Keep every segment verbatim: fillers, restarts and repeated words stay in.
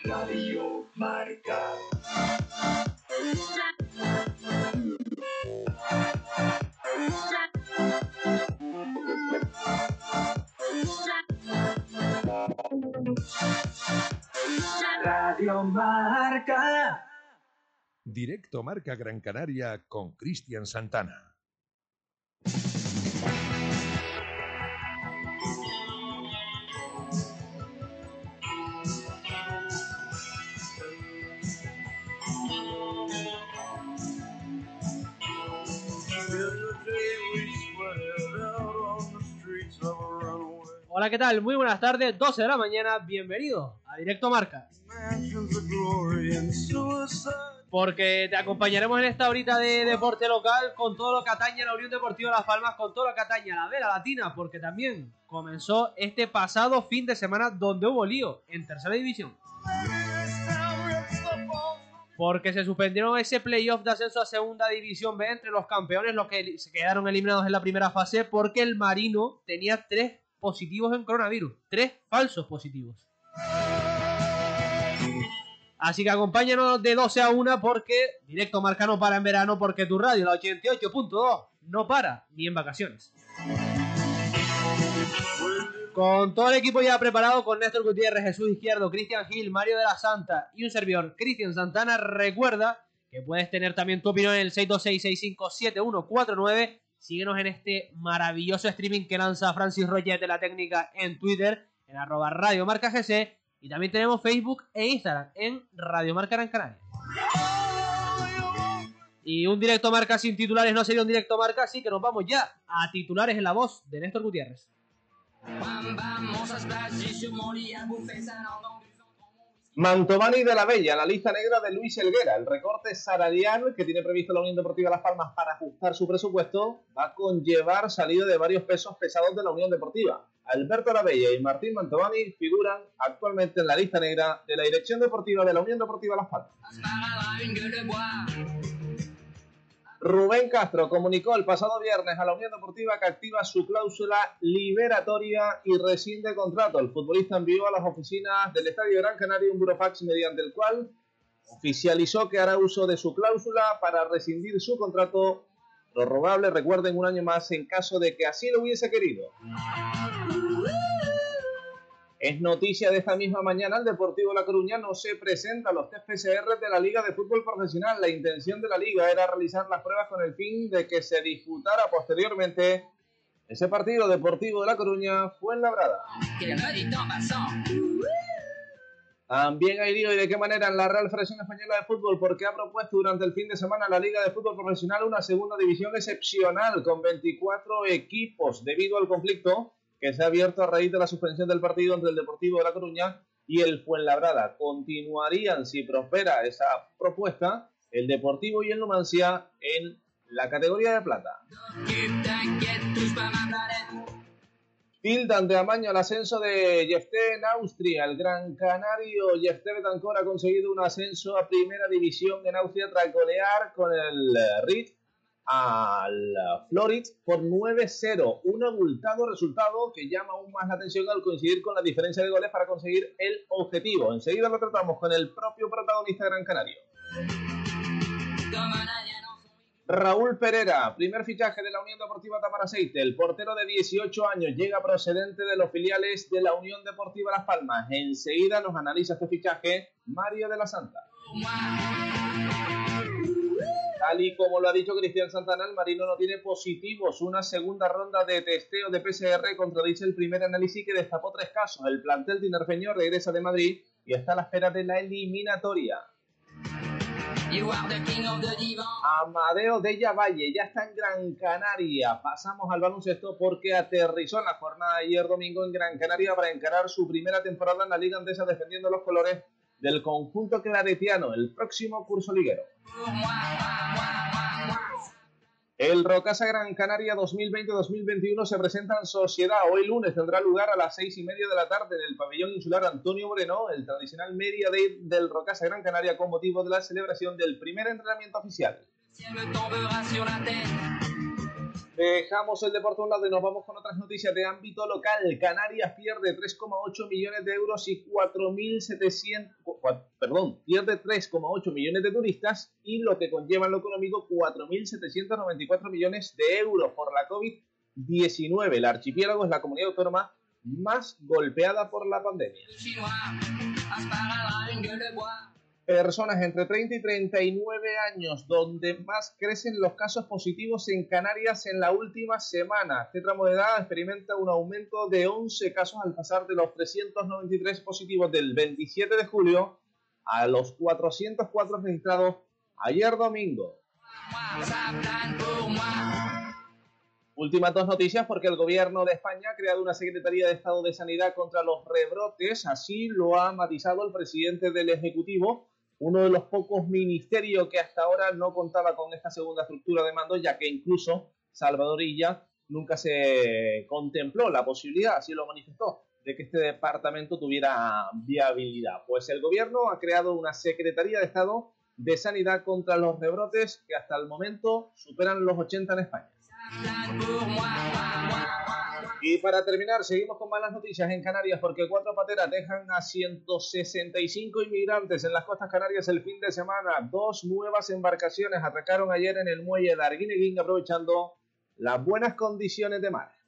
Radio Marca. Radio Marca. Directo Marca Gran Canaria con Cristian Santana. Hola, ¿qué tal? Muy buenas tardes, doce de la mañana, bienvenido a Directo Marca. Porque te acompañaremos en esta horita de deporte local con todo lo que atañe a la Unión Deportiva Las Palmas, con todo lo que atañe a la Vela Latina, porque también comenzó este pasado fin de semana donde hubo lío en tercera división. Porque se suspendieron ese playoff de ascenso a segunda división B entre los campeones, los que se quedaron eliminados en la primera fase, porque el Marino tenía tres positivos en coronavirus, tres falsos positivos. Así que acompáñanos de doce a una porque Directo Marca no para en verano, porque tu radio, la ochenta y ocho punto dos, no para ni en vacaciones. Con todo el equipo ya preparado, con Néstor Gutiérrez, Jesús Izquierdo, Cristian Gil, Mario de la Santa y un servidor, Cristian Santana, recuerda que puedes tener también tu opinión en el seis dos seis, seis cinco siete uno cuatro nueve. Síguenos en este maravilloso streaming que lanza Francis Roget de la Técnica en Twitter, en arroba Radio Marca G C, y también tenemos Facebook e Instagram en Radio Marca Gran Canaria. Y un Directo Marca sin titulares no sería un Directo Marca, así que nos vamos ya a titulares en la voz de Néstor Gutiérrez. Mantovani de la Bella, la lista negra de Luis Helguera. El recorte salarial que tiene previsto la Unión Deportiva Las Palmas para ajustar su presupuesto va a conllevar salida de varios pesos pesados de la Unión Deportiva. Alberto La Bella y Martín Mantovani figuran actualmente en la lista negra de la Dirección Deportiva de la Unión Deportiva Las Palmas. Rubén Castro comunicó el pasado viernes a la Unión Deportiva que activa su cláusula liberatoria y rescinde contrato. El futbolista envió a las oficinas del Estadio Gran Canaria un burofax mediante el cual oficializó que hará uso de su cláusula para rescindir su contrato prorrogable, recuerden, un año más en caso de que así lo hubiese querido. Es noticia de esta misma mañana, el Deportivo La Coruña no se presenta a los test P C R de la Liga de Fútbol Profesional. La intención de la Liga era realizar las pruebas con el fin de que se disputara posteriormente ese partido. Deportivo de La Coruña Fuenlabrada. También hay lío, y de qué manera, en la Real Federación Española de Fútbol, porque ha propuesto durante el fin de semana la Liga de Fútbol Profesional una segunda división excepcional con veinticuatro equipos debido al conflicto que se ha abierto a raíz de la suspensión del partido entre el Deportivo de La Coruña y el Fuenlabrada. Continuarían, si prospera esa propuesta, el Deportivo y el Numancia en la categoría de plata. Tildan de amaño al ascenso de Jefté en Austria. El gran canario Jefté Betancor ha conseguido un ascenso a primera división en Austria tras golear con el Ried al Florid por nueve cero, un abultado resultado que llama aún más la atención al coincidir con la diferencia de goles para conseguir el objetivo. Enseguida lo tratamos con el propio protagonista gran canario. Raúl Pereira, primer fichaje de la Unión Deportiva Tamaraceite. El portero de dieciocho años llega procedente de los filiales de la Unión Deportiva Las Palmas. Enseguida nos analiza este fichaje Mario de la Santa. Tal y como lo ha dicho Cristian Santana, el Marino no tiene positivos. Una segunda ronda de testeo de P C R contradice el primer análisis que destapó tres casos. El plantel tinerfeño regresa de Madrid y está a la espera de la eliminatoria. Amadeo Della Valle ya está en Gran Canaria. Pasamos al baloncesto porque aterrizó en la jornada de ayer domingo en Gran Canaria para encarar su primera temporada en la Liga Andesa defendiendo los colores del conjunto claretiano el próximo curso liguero. El Rocasa Gran Canaria dos mil veinte dos mil veintiuno se presenta en sociedad. Hoy lunes tendrá lugar a las seis y media de la tarde en el pabellón insular Antonio Moreno, el tradicional Media Day del Rocasa Gran Canaria, con motivo de la celebración del primer entrenamiento oficial. Dejamos el deporte a un lado y nos vamos con otras noticias de ámbito local. Canarias pierde tres coma ocho millones de euros y cuatro mil setecientos, perdón, pierde tres coma ocho millones de turistas y lo que conlleva en lo económico cuatro mil setecientos noventa y cuatro millones de euros por la COVID diecinueve. El archipiélago es la comunidad autónoma más golpeada por la pandemia. Personas entre treinta y treinta y nueve años, donde más crecen los casos positivos en Canarias en la última semana. Este tramo de edad experimenta un aumento de once casos al pasar de los trescientos noventa y tres positivos del veintisiete de julio a los cuatrocientos cuatro registrados ayer domingo. Últimas dos noticias, porque el gobierno de España ha creado una Secretaría de Estado de Sanidad contra los rebrotes. Así lo ha matizado el presidente del Ejecutivo, uno de los pocos ministerios que hasta ahora no contaba con esta segunda estructura de mando, ya que incluso Salvador Illa nunca se contempló la posibilidad, así lo manifestó, de que este departamento tuviera viabilidad. Pues el gobierno ha creado una Secretaría de Estado de Sanidad contra los rebrotes que hasta el momento superan los ochenta en España. Y para terminar, seguimos con malas noticias en Canarias, porque cuatro pateras dejan a ciento sesenta y cinco inmigrantes en las costas canarias el fin de semana. Dos nuevas embarcaciones atracaron ayer en el muelle de Arguineguín, aprovechando las buenas condiciones de mar.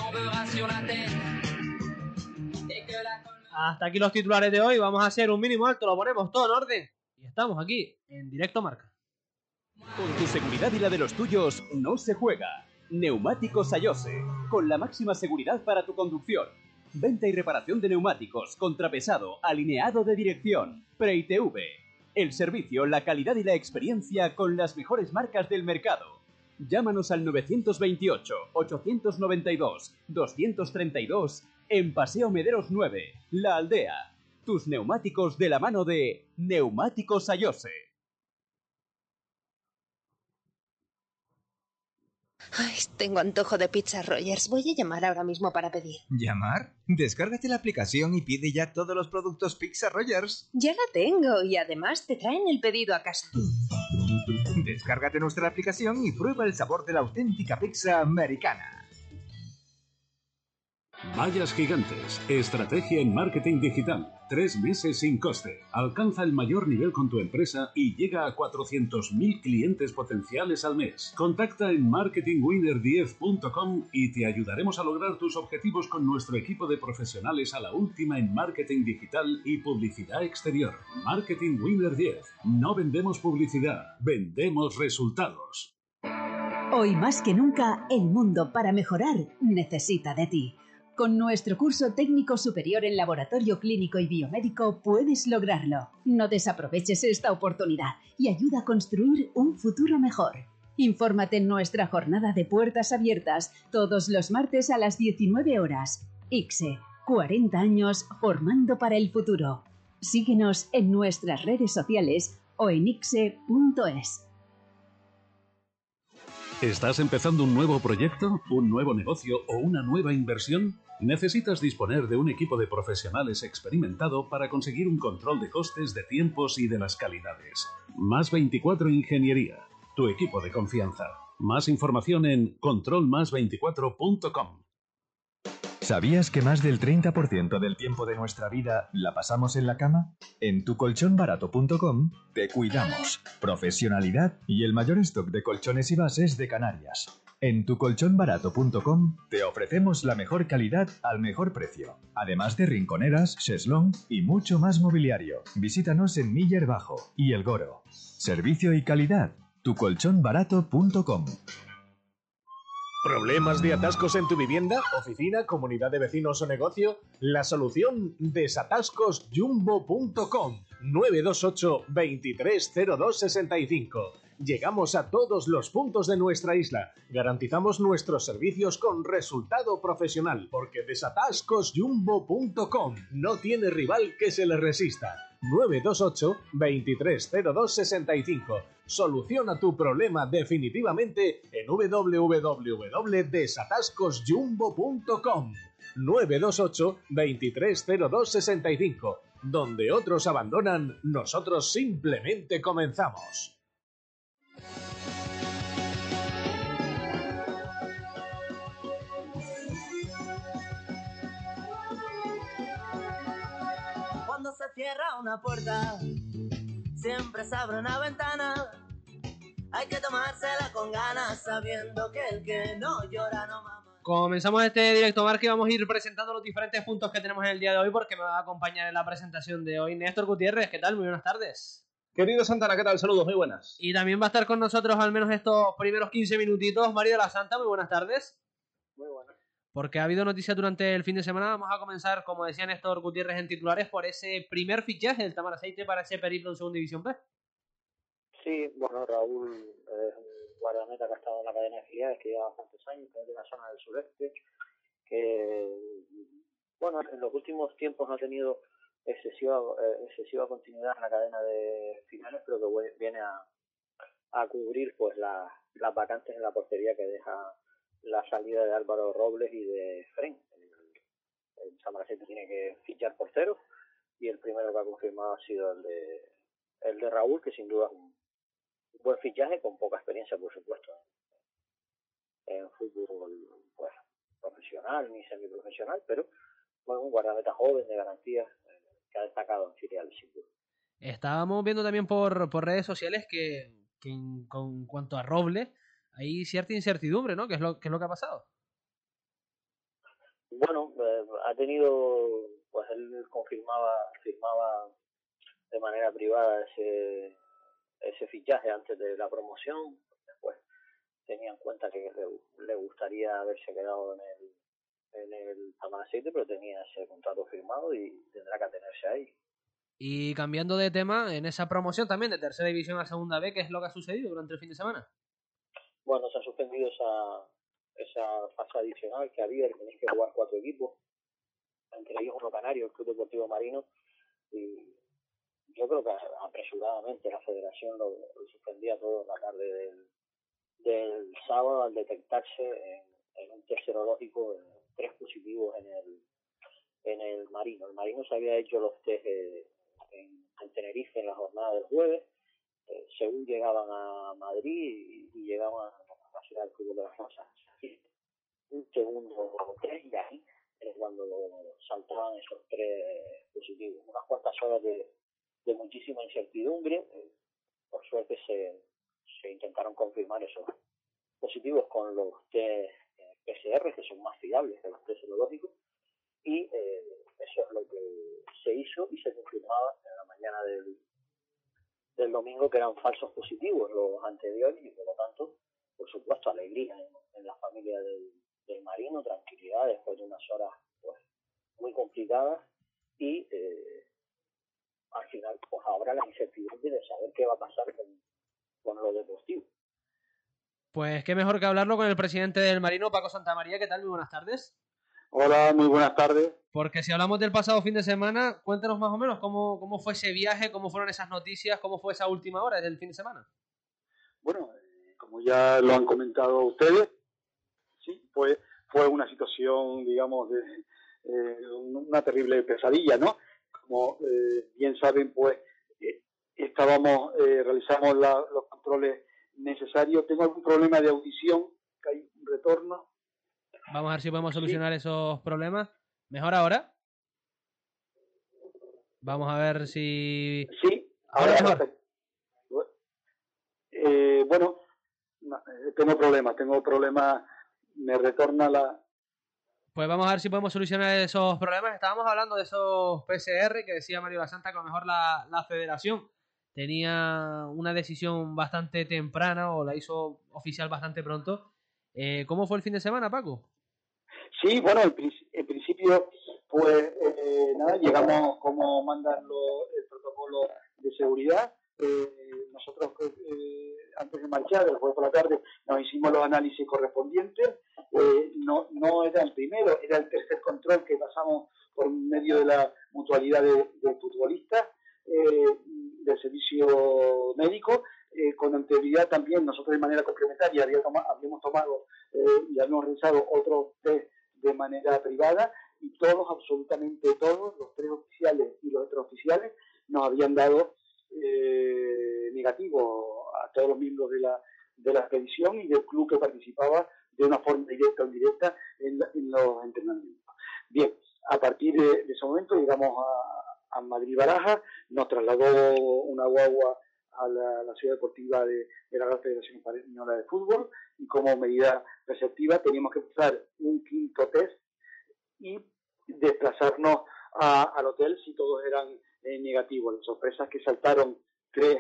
Hasta aquí los titulares de hoy. Vamos a hacer un mínimo alto, lo ponemos todo en orden y estamos aquí en Directo Marca. Con tu seguridad y la de los tuyos no se juega. Neumáticos Ayose, con la máxima seguridad para tu conducción. Venta y reparación de neumáticos, contrapesado, alineado de dirección, Pre I T V. El servicio, la calidad y la experiencia con las mejores marcas del mercado. Llámanos al novecientos veintiocho, ochocientos noventa y dos, doscientos treinta y dos en Paseo Mederos nueve, La Aldea. Tus neumáticos de la mano de Neumáticos Ayose. Ay, tengo antojo de pizza Rogers. Voy a llamar ahora mismo para pedir. ¿Llamar? Descárgate la aplicación y pide ya todos los productos Pizza Rogers. Ya la tengo y además te traen el pedido a casa. Descárgate nuestra aplicación y prueba el sabor de la auténtica pizza americana. Vallas Gigantes. Estrategia en marketing digital. Tres meses sin coste. Alcanza el mayor nivel con tu empresa y llega a cuatrocientos mil clientes potenciales al mes. Contacta en marketing winner diez punto com y te ayudaremos a lograr tus objetivos con nuestro equipo de profesionales a la última en marketing digital y publicidad exterior. Marketing Winner diez. No vendemos publicidad, vendemos resultados. Hoy más que nunca, el mundo para mejorar necesita de ti. Con nuestro curso técnico superior en laboratorio clínico y biomédico puedes lograrlo. No desaproveches esta oportunidad y ayuda a construir un futuro mejor. Infórmate en nuestra jornada de puertas abiertas todos los martes a las diecinueve horas. I C S E, cuarenta años formando para el futuro. Síguenos en nuestras redes sociales o en I C S E punto es. ¿Estás empezando un nuevo proyecto, un nuevo negocio o una nueva inversión? Necesitas disponer de un equipo de profesionales experimentado para conseguir un control de costes, de tiempos y de las calidades. Más veinticuatro Ingeniería, tu equipo de confianza. Más información en control más veinticuatro punto com. ¿Sabías que más del treinta por ciento del tiempo de nuestra vida la pasamos en la cama? En tu colchón barato punto com te cuidamos. Profesionalidad y el mayor stock de colchones y bases de Canarias. En tu colchón barato punto com te ofrecemos la mejor calidad al mejor precio. Además de rinconeras, cheslón y mucho más mobiliario. Visítanos en Miller Bajo y El Goro. Servicio y calidad. tu colchón barato punto com. ¿Problemas de atascos en tu vivienda, oficina, comunidad de vecinos o negocio? La solución, desatascos jumbo punto com. nueve dos ocho, veintitrés cero dos sesenta y cinco. Llegamos a todos los puntos de nuestra isla. Garantizamos nuestros servicios con resultado profesional, porque desatascos jumbo punto com no tiene rival que se le resista. nueve dos ocho, veintitrés cero dos sesenta y cinco. Soluciona tu problema definitivamente en w w w punto desatascos jumbo punto com. nueve dos ocho, veintitrés cero dos sesenta y cinco. Donde otros abandonan, nosotros simplemente comenzamos. se cierra una puerta, siempre se abre una ventana. Hay que tomársela con ganas, sabiendo que el que no llora no mama. Comenzamos este directo marca y vamos a ir presentando los diferentes puntos que tenemos en el día de hoy, porque me va a acompañar en la presentación de hoy Néstor Gutiérrez. ¿Qué tal? Muy buenas tardes. Querido Santana, ¿qué tal? Saludos, muy buenas. Y también va a estar con nosotros al menos estos primeros quince minutitos Mario de la Santa. Muy buenas tardes. Muy buenas. Porque ha habido noticias durante el fin de semana. Vamos a comenzar, como decía Néstor Gutiérrez en titulares, por ese primer fichaje del Tamaraceite para ese periplo en Segunda División B. Sí, bueno, Raúl es un guardameta que ha estado en la cadena de filiales, que lleva bastantes años, que es de la zona del sureste, que, bueno, en los últimos tiempos no ha tenido excesiva eh, excesiva continuidad en la cadena de finales, pero que viene a, a cubrir pues la, las vacantes en la portería que deja la salida de Álvaro Robles y de Fren. El, el Tamaraceite tiene que fichar porteros y el primero que ha confirmado ha sido el de el de Raúl, que sin duda es un buen fichaje, con poca experiencia, por supuesto, en, en fútbol pues, profesional ni semiprofesional, pero bueno, un guardameta joven de garantías eh, que ha destacado en filiales, sin duda. Estábamos viendo también por, por redes sociales que, que en, con cuanto a Robles hay cierta incertidumbre, ¿no? ¿Qué es lo, qué es lo que ha pasado? Bueno, eh, ha tenido, pues él confirmaba, firmaba de manera privada ese ese fichaje antes de la promoción. Después tenía en cuenta que le, le gustaría haberse quedado en el en el Tamaraceite, pero tenía ese contrato firmado y tendrá que atenerse ahí. Y cambiando de tema, en esa promoción también de tercera división a segunda B, ¿qué es lo que ha sucedido durante el fin de semana? Bueno, se ha suspendido esa esa fase adicional que había, que tenéis que jugar cuatro equipos, entre ellos uno canario, el Club Deportivo Marino, y yo creo que apresuradamente la federación lo, lo suspendía todo en la tarde del, del sábado al detectarse en, en un test serológico eh, tres positivos en el en el Marino. El Marino se había hecho los test eh, en, en Tenerife en la jornada del jueves, eh, según llegaban a Madrid y, y llegaban a la ciudad del fútbol de las Rosas. Un segundo test y ahí es cuando saltaban esos tres positivos. Unas cuantas horas de de muchísima incertidumbre. Por suerte se, se intentaron confirmar esos positivos con los test P C R, que son más fiables que los test serológicos, y eh, eso es lo que se hizo y se confirmaba en la mañana del, del domingo que eran falsos positivos los anteriores, y por lo tanto, por supuesto, alegría en, en la familia del, del Marino, tranquilidad después de unas horas pues muy complicadas, y eh, al final, pues ahora la incertidumbre de saber qué va a pasar con, con lo deportivo. Pues qué mejor que hablarlo con el presidente del Marino, Paco Santamaría. ¿Qué tal? Muy buenas tardes. Hola, muy buenas tardes. Porque si hablamos del pasado fin de semana, cuéntanos más o menos cómo, cómo fue ese viaje, cómo fueron esas noticias, cómo fue esa última hora del fin de semana. Bueno, eh, como ya lo han comentado ustedes, sí, fue, fue una situación, digamos, de eh, una terrible pesadilla, ¿no? Como eh, bien saben, pues eh, estábamos, eh, realizamos la, los controles necesarios. Tengo algún problema de audición, que hay un retorno. Vamos a ver si podemos solucionar sí. esos problemas. ¿Mejor ahora? Vamos a ver si... Sí, ahora mejor. Eh, bueno, tengo problemas, tengo problemas, me retorna la... Pues vamos a ver si podemos solucionar esos problemas. Estábamos hablando de esos P C R que decía Mario La Santa que a lo mejor la, la federación tenía una decisión bastante temprana o la hizo oficial bastante pronto. Eh, ¿Cómo fue el fin de semana, Paco? Sí, bueno, en, en principio, pues eh, nada, llegamos como mandan lo, el protocolo de seguridad. Eh, nosotros, eh, antes de marchar, el jueves por la tarde, nos hicimos los análisis correspondientes. Eh, no, no era el primero, era el tercer control que pasamos por medio de la mutualidad de, de futbolistas, eh, del servicio médico. Eh, con anterioridad también, nosotros de manera complementaria habíamos tomado, habíamos tomado eh, y habíamos realizado otros test de manera privada, y todos, absolutamente todos, los tres oficiales y los extraoficiales, nos habían dado eh, negativo a todos los miembros de la, de la expedición y del club que participaba de una forma directa o indirecta en, en los entrenamientos. Bien, a partir de, de ese momento llegamos a, a Madrid-Barajas, nos trasladó una guagua a la, la ciudad deportiva de, de la Real Federación Española de Fútbol, y como medida preceptiva teníamos que usar un quinto test y desplazarnos a, al hotel si todos eran eh, negativos. Las sorpresas que saltaron tres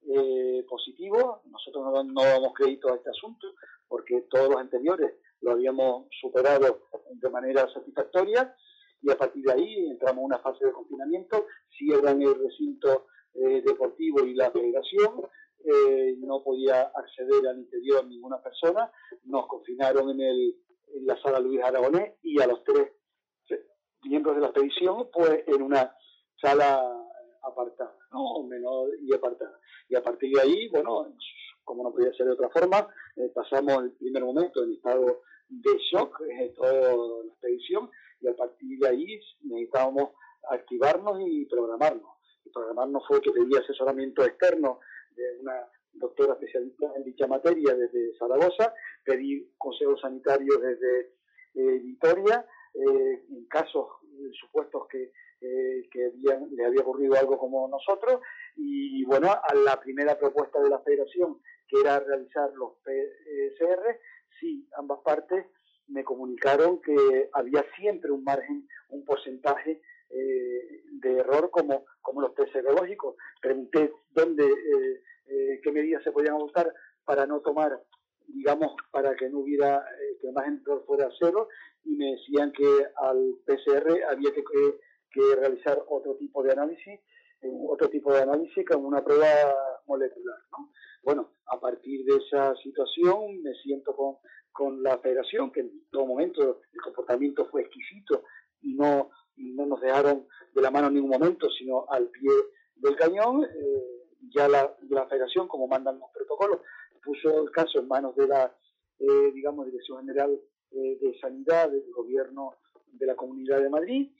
eh, positivos. Nosotros no, no damos crédito a este asunto porque todos los anteriores lo habíamos superado de manera satisfactoria, y a partir de ahí entramos en una fase de confinamiento, cierran el recinto eh, deportivo y la federación, eh, no podía acceder al interior ninguna persona, nos confinaron en, el, en la sala Luis Aragonés, y a los tres miembros de la expedición pues en una sala apartada, ¿no? Menor y apartada. Y a partir de ahí, bueno, como no podía ser de otra forma, eh, pasamos el primer momento en estado de shock, eh, toda la expedición, y a partir de ahí necesitábamos activarnos y programarnos. Y programarnos fue que pedí asesoramiento externo de una doctora especialista en dicha materia desde Zaragoza, pedí consejos sanitarios desde eh, Vitoria, eh, en casos eh, supuestos que, eh, que habían, les había ocurrido algo como nosotros, y bueno, a la primera propuesta de la federación, que era realizar los P C R, sí, ambas partes me comunicaron que había siempre un margen, un porcentaje eh, de error como, como los test serológicos. Pregunté dónde, eh, eh, qué medidas se podían adoptar para no tomar, digamos, para que no hubiera, eh, que el margen de error fuera cero, y me decían que al P C R había que, que, que realizar otro tipo de análisis, eh, otro tipo de análisis como una prueba molecular, ¿no? Bueno, a partir de esa situación me siento con, con la federación, que en todo momento el comportamiento fue exquisito y no, no nos dejaron de la mano en ningún momento, sino al pie del cañón. Eh, ya la, la federación, como mandan los protocolos, puso el caso en manos de la, eh, digamos, Dirección General eh, de Sanidad del Gobierno de la Comunidad de Madrid,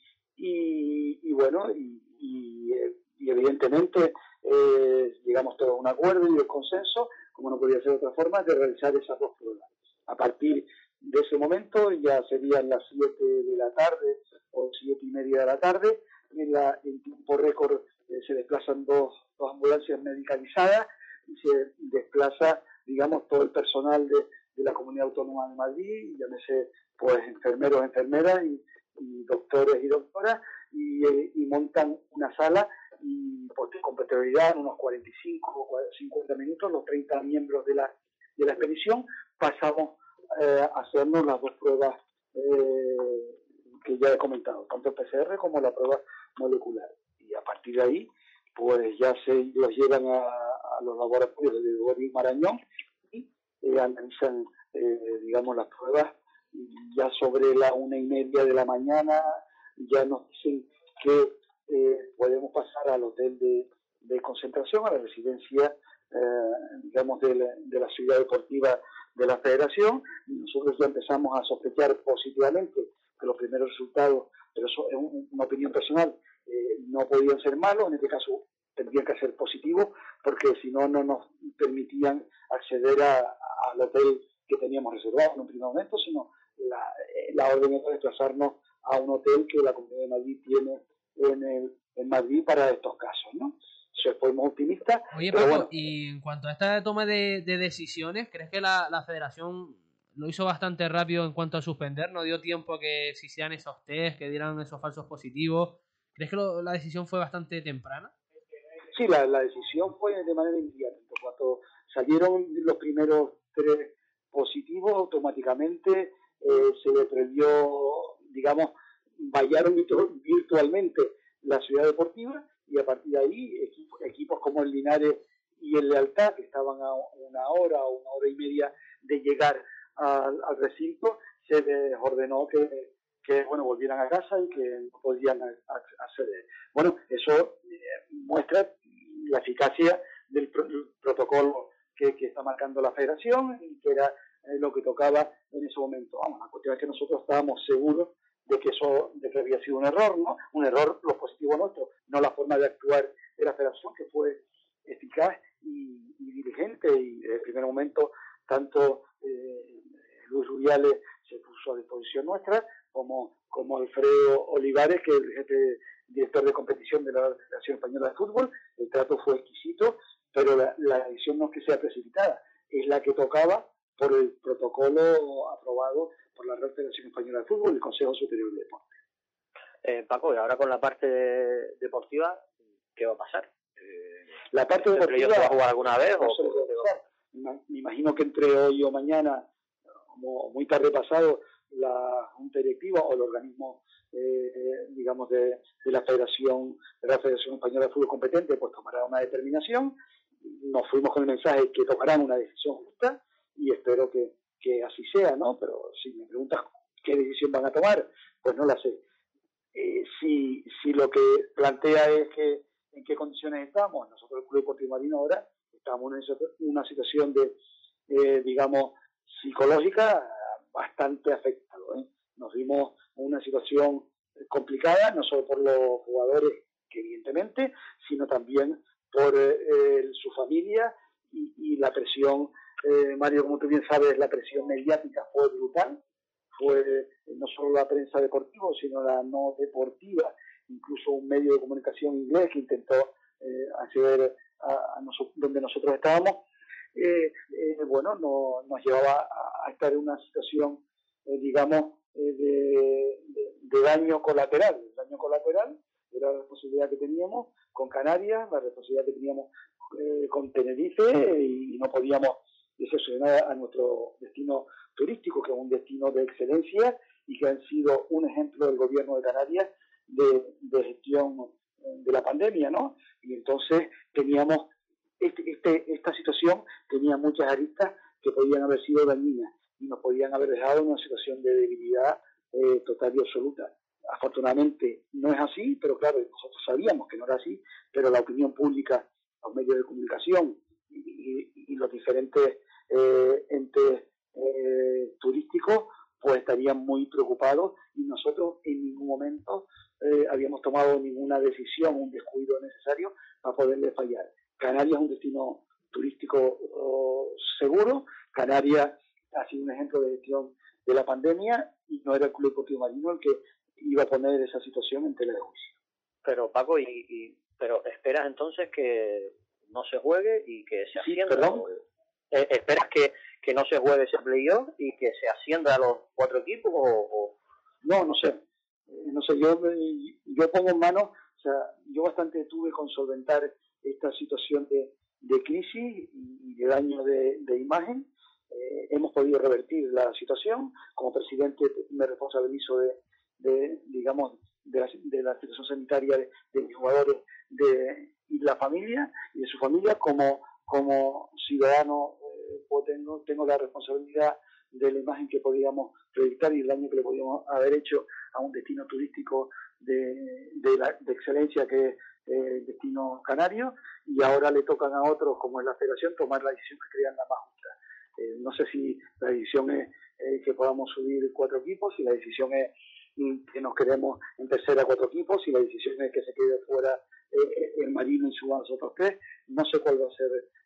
y, y bueno, y, y, y evidentemente eh, llegamos todos a un acuerdo y el consenso, como no podía ser de otra forma, de realizar esas dos pruebas. A partir de ese momento ya serían las siete de la tarde o siete y media de la tarde, en, la, en tiempo récord eh, se desplazan dos, dos ambulancias medicalizadas y se desplaza, digamos, todo el personal de, de la Comunidad Autónoma de Madrid, llámese pues enfermeros, enfermeras y, y doctores y doctoras, y, eh, y montan una sala, y pues, con posterioridad, en unos cuarenta y cinco o cincuenta minutos, los treinta miembros de la, de la expedición pasamos eh, a hacernos las dos pruebas eh, que ya he comentado, tanto el P C R como la prueba molecular. Y a partir de ahí, pues ya se los llevan a, a los laboratorios de Gregorio y Marañón y eh, analizan, eh, digamos, las pruebas. Y ya sobre la una y media de la mañana ya nos dicen que eh, podemos pasar al hotel de, de concentración, a la residencia, eh, digamos, de la, de la ciudad deportiva de la federación. Y nosotros ya empezamos a sospechar positivamente que los primeros resultados, pero eso es un, una opinión personal, eh, no podían ser malos. En este caso tendrían que ser positivos, porque si no, no nos permitían acceder a, a, al hotel que teníamos reservado en un primer momento, sino la, la orden era desplazarnos a un hotel que la Comunidad de Madrid tiene en, el, en Madrid para estos casos, ¿no? Entonces fuimos optimistas. Oye, pero Paco, bueno, y en cuanto a esta toma de, de decisiones, ¿crees que la, la federación lo hizo bastante rápido en cuanto a suspender? ¿No dio tiempo a que se hicieran esos test, que dieran esos falsos positivos? ¿Crees que lo, la decisión fue bastante temprana? Sí, la, la decisión fue de manera inmediata. Cuando salieron los primeros tres positivos, automáticamente eh, se le previó, digamos, vallaron virtualmente la ciudad deportiva, y a partir de ahí equipos, equipos como el Linares y el Lealtad, que estaban a una hora o una hora y media de llegar al, al recinto, se les ordenó que, que bueno, volvieran a casa y que no podían acceder. Bueno, eso eh, muestra la eficacia del pro protocolo que, que está marcando la federación, y que era eh, lo que tocaba en ese momento. Vamos, la cuestión es que nosotros estábamos seguros de que eso, de que había sido un error, ¿no? Un error, lo positivo nuestro, no la forma de actuar de la federación, que fue eficaz y, y diligente, y desde el primer momento tanto eh, Luis Rubiales se puso a disposición nuestra, como, como Alfredo Olivares, que es el jefe director de competición decisión de la Federación Española de Fútbol, el trato fue exquisito, pero la, la decisión no es que sea precipitada, es la que tocaba por el protocolo aprobado por la Real Federación Española de Fútbol y el Consejo Superior de Deportes. Eh, Paco, y ahora con la parte deportiva, ¿qué va a pasar? Eh, la parte deportiva se va a jugar alguna vez? No o se puede pasar. Me imagino que entre hoy o mañana, como muy tarde pasado, la Junta Directiva o el organismo, eh, digamos, de, de la Federación de la Federación Española de Fútbol competente, pues tomará una determinación. Nos fuimos con el mensaje que tomarán una decisión justa y espero que, que así sea, ¿no? Pero si me preguntas qué decisión van a tomar, pues no la sé. Eh, si, si lo que plantea es que en qué condiciones estamos, nosotros el Club Deportivo Marino ahora estamos en una situación de, eh, digamos, psicológica bastante afectado, ¿eh? Nos vimos en una situación complicada, no solo por los jugadores, que evidentemente, sino también por eh, su familia y, y la presión, eh, Mario, como tú bien sabes, la presión mediática fue brutal, fue no solo la prensa deportiva, sino la no deportiva, incluso un medio de comunicación inglés que intentó eh, acceder a, a nosotros, donde nosotros estábamos, eh, eh, bueno, no, nos llevaba a, a estar en una situación, eh, digamos, eh, de, de, de daño colateral. El daño colateral era la responsabilidad que teníamos con Canarias, la responsabilidad que teníamos eh, con Tenerife, y, y no podíamos decepcionar a nuestro destino turístico, que es un destino de excelencia y que han sido un ejemplo del gobierno de Canarias de, de gestión de la pandemia, ¿no? Y entonces teníamos, este, este, esta situación tenía muchas aristas que podían haber sido dañinas y nos podían haber dejado en una situación de debilidad eh, total y absoluta. Afortunadamente no es así, pero claro, nosotros sabíamos que no era así, pero la opinión pública, los medios de comunicación y, y, y los diferentes eh, entes eh, turísticos, pues estarían muy preocupados y nosotros en ningún momento eh, habíamos tomado ninguna decisión, un descuido necesario para poderle fallar. Canarias es un destino turístico oh, seguro, Canarias ha sido un ejemplo de gestión de la pandemia y no era el Club Deportivo Marino el que iba a poner esa situación en tela de juicio. Pero Paco, y, y pero esperas entonces que no se juegue y que se sí, ascienda. ¿Perdón? Eh, ¿Esperas que, que no se juegue ese playoff y que se ascienda a los cuatro equipos o, o... No, no sé. Eh, no sé, yo, yo pongo en mano, o sea, yo bastante tuve con solventar esta situación de, de crisis y de daño de, de imagen. Eh, hemos podido revertir la situación. Como presidente me responsabilizo de, de digamos, de la, de la situación sanitaria de, de mis jugadores de, y de la familia y de su familia. Como, como ciudadano eh, pues tengo, tengo la responsabilidad de la imagen que podíamos proyectar y el daño que le podíamos haber hecho a un destino turístico de, de, la, de excelencia que es eh, el destino canario, y ahora le tocan a otros, como es la federación, tomar la decisión que crean la más justa. Eh, no sé si la decisión es eh, que podamos subir cuatro equipos, si la decisión es que nos quedemos en tercera cuatro equipos, si la decisión es que se quede fuera eh, el Marino y suban los otros tres. No sé cuál va a ser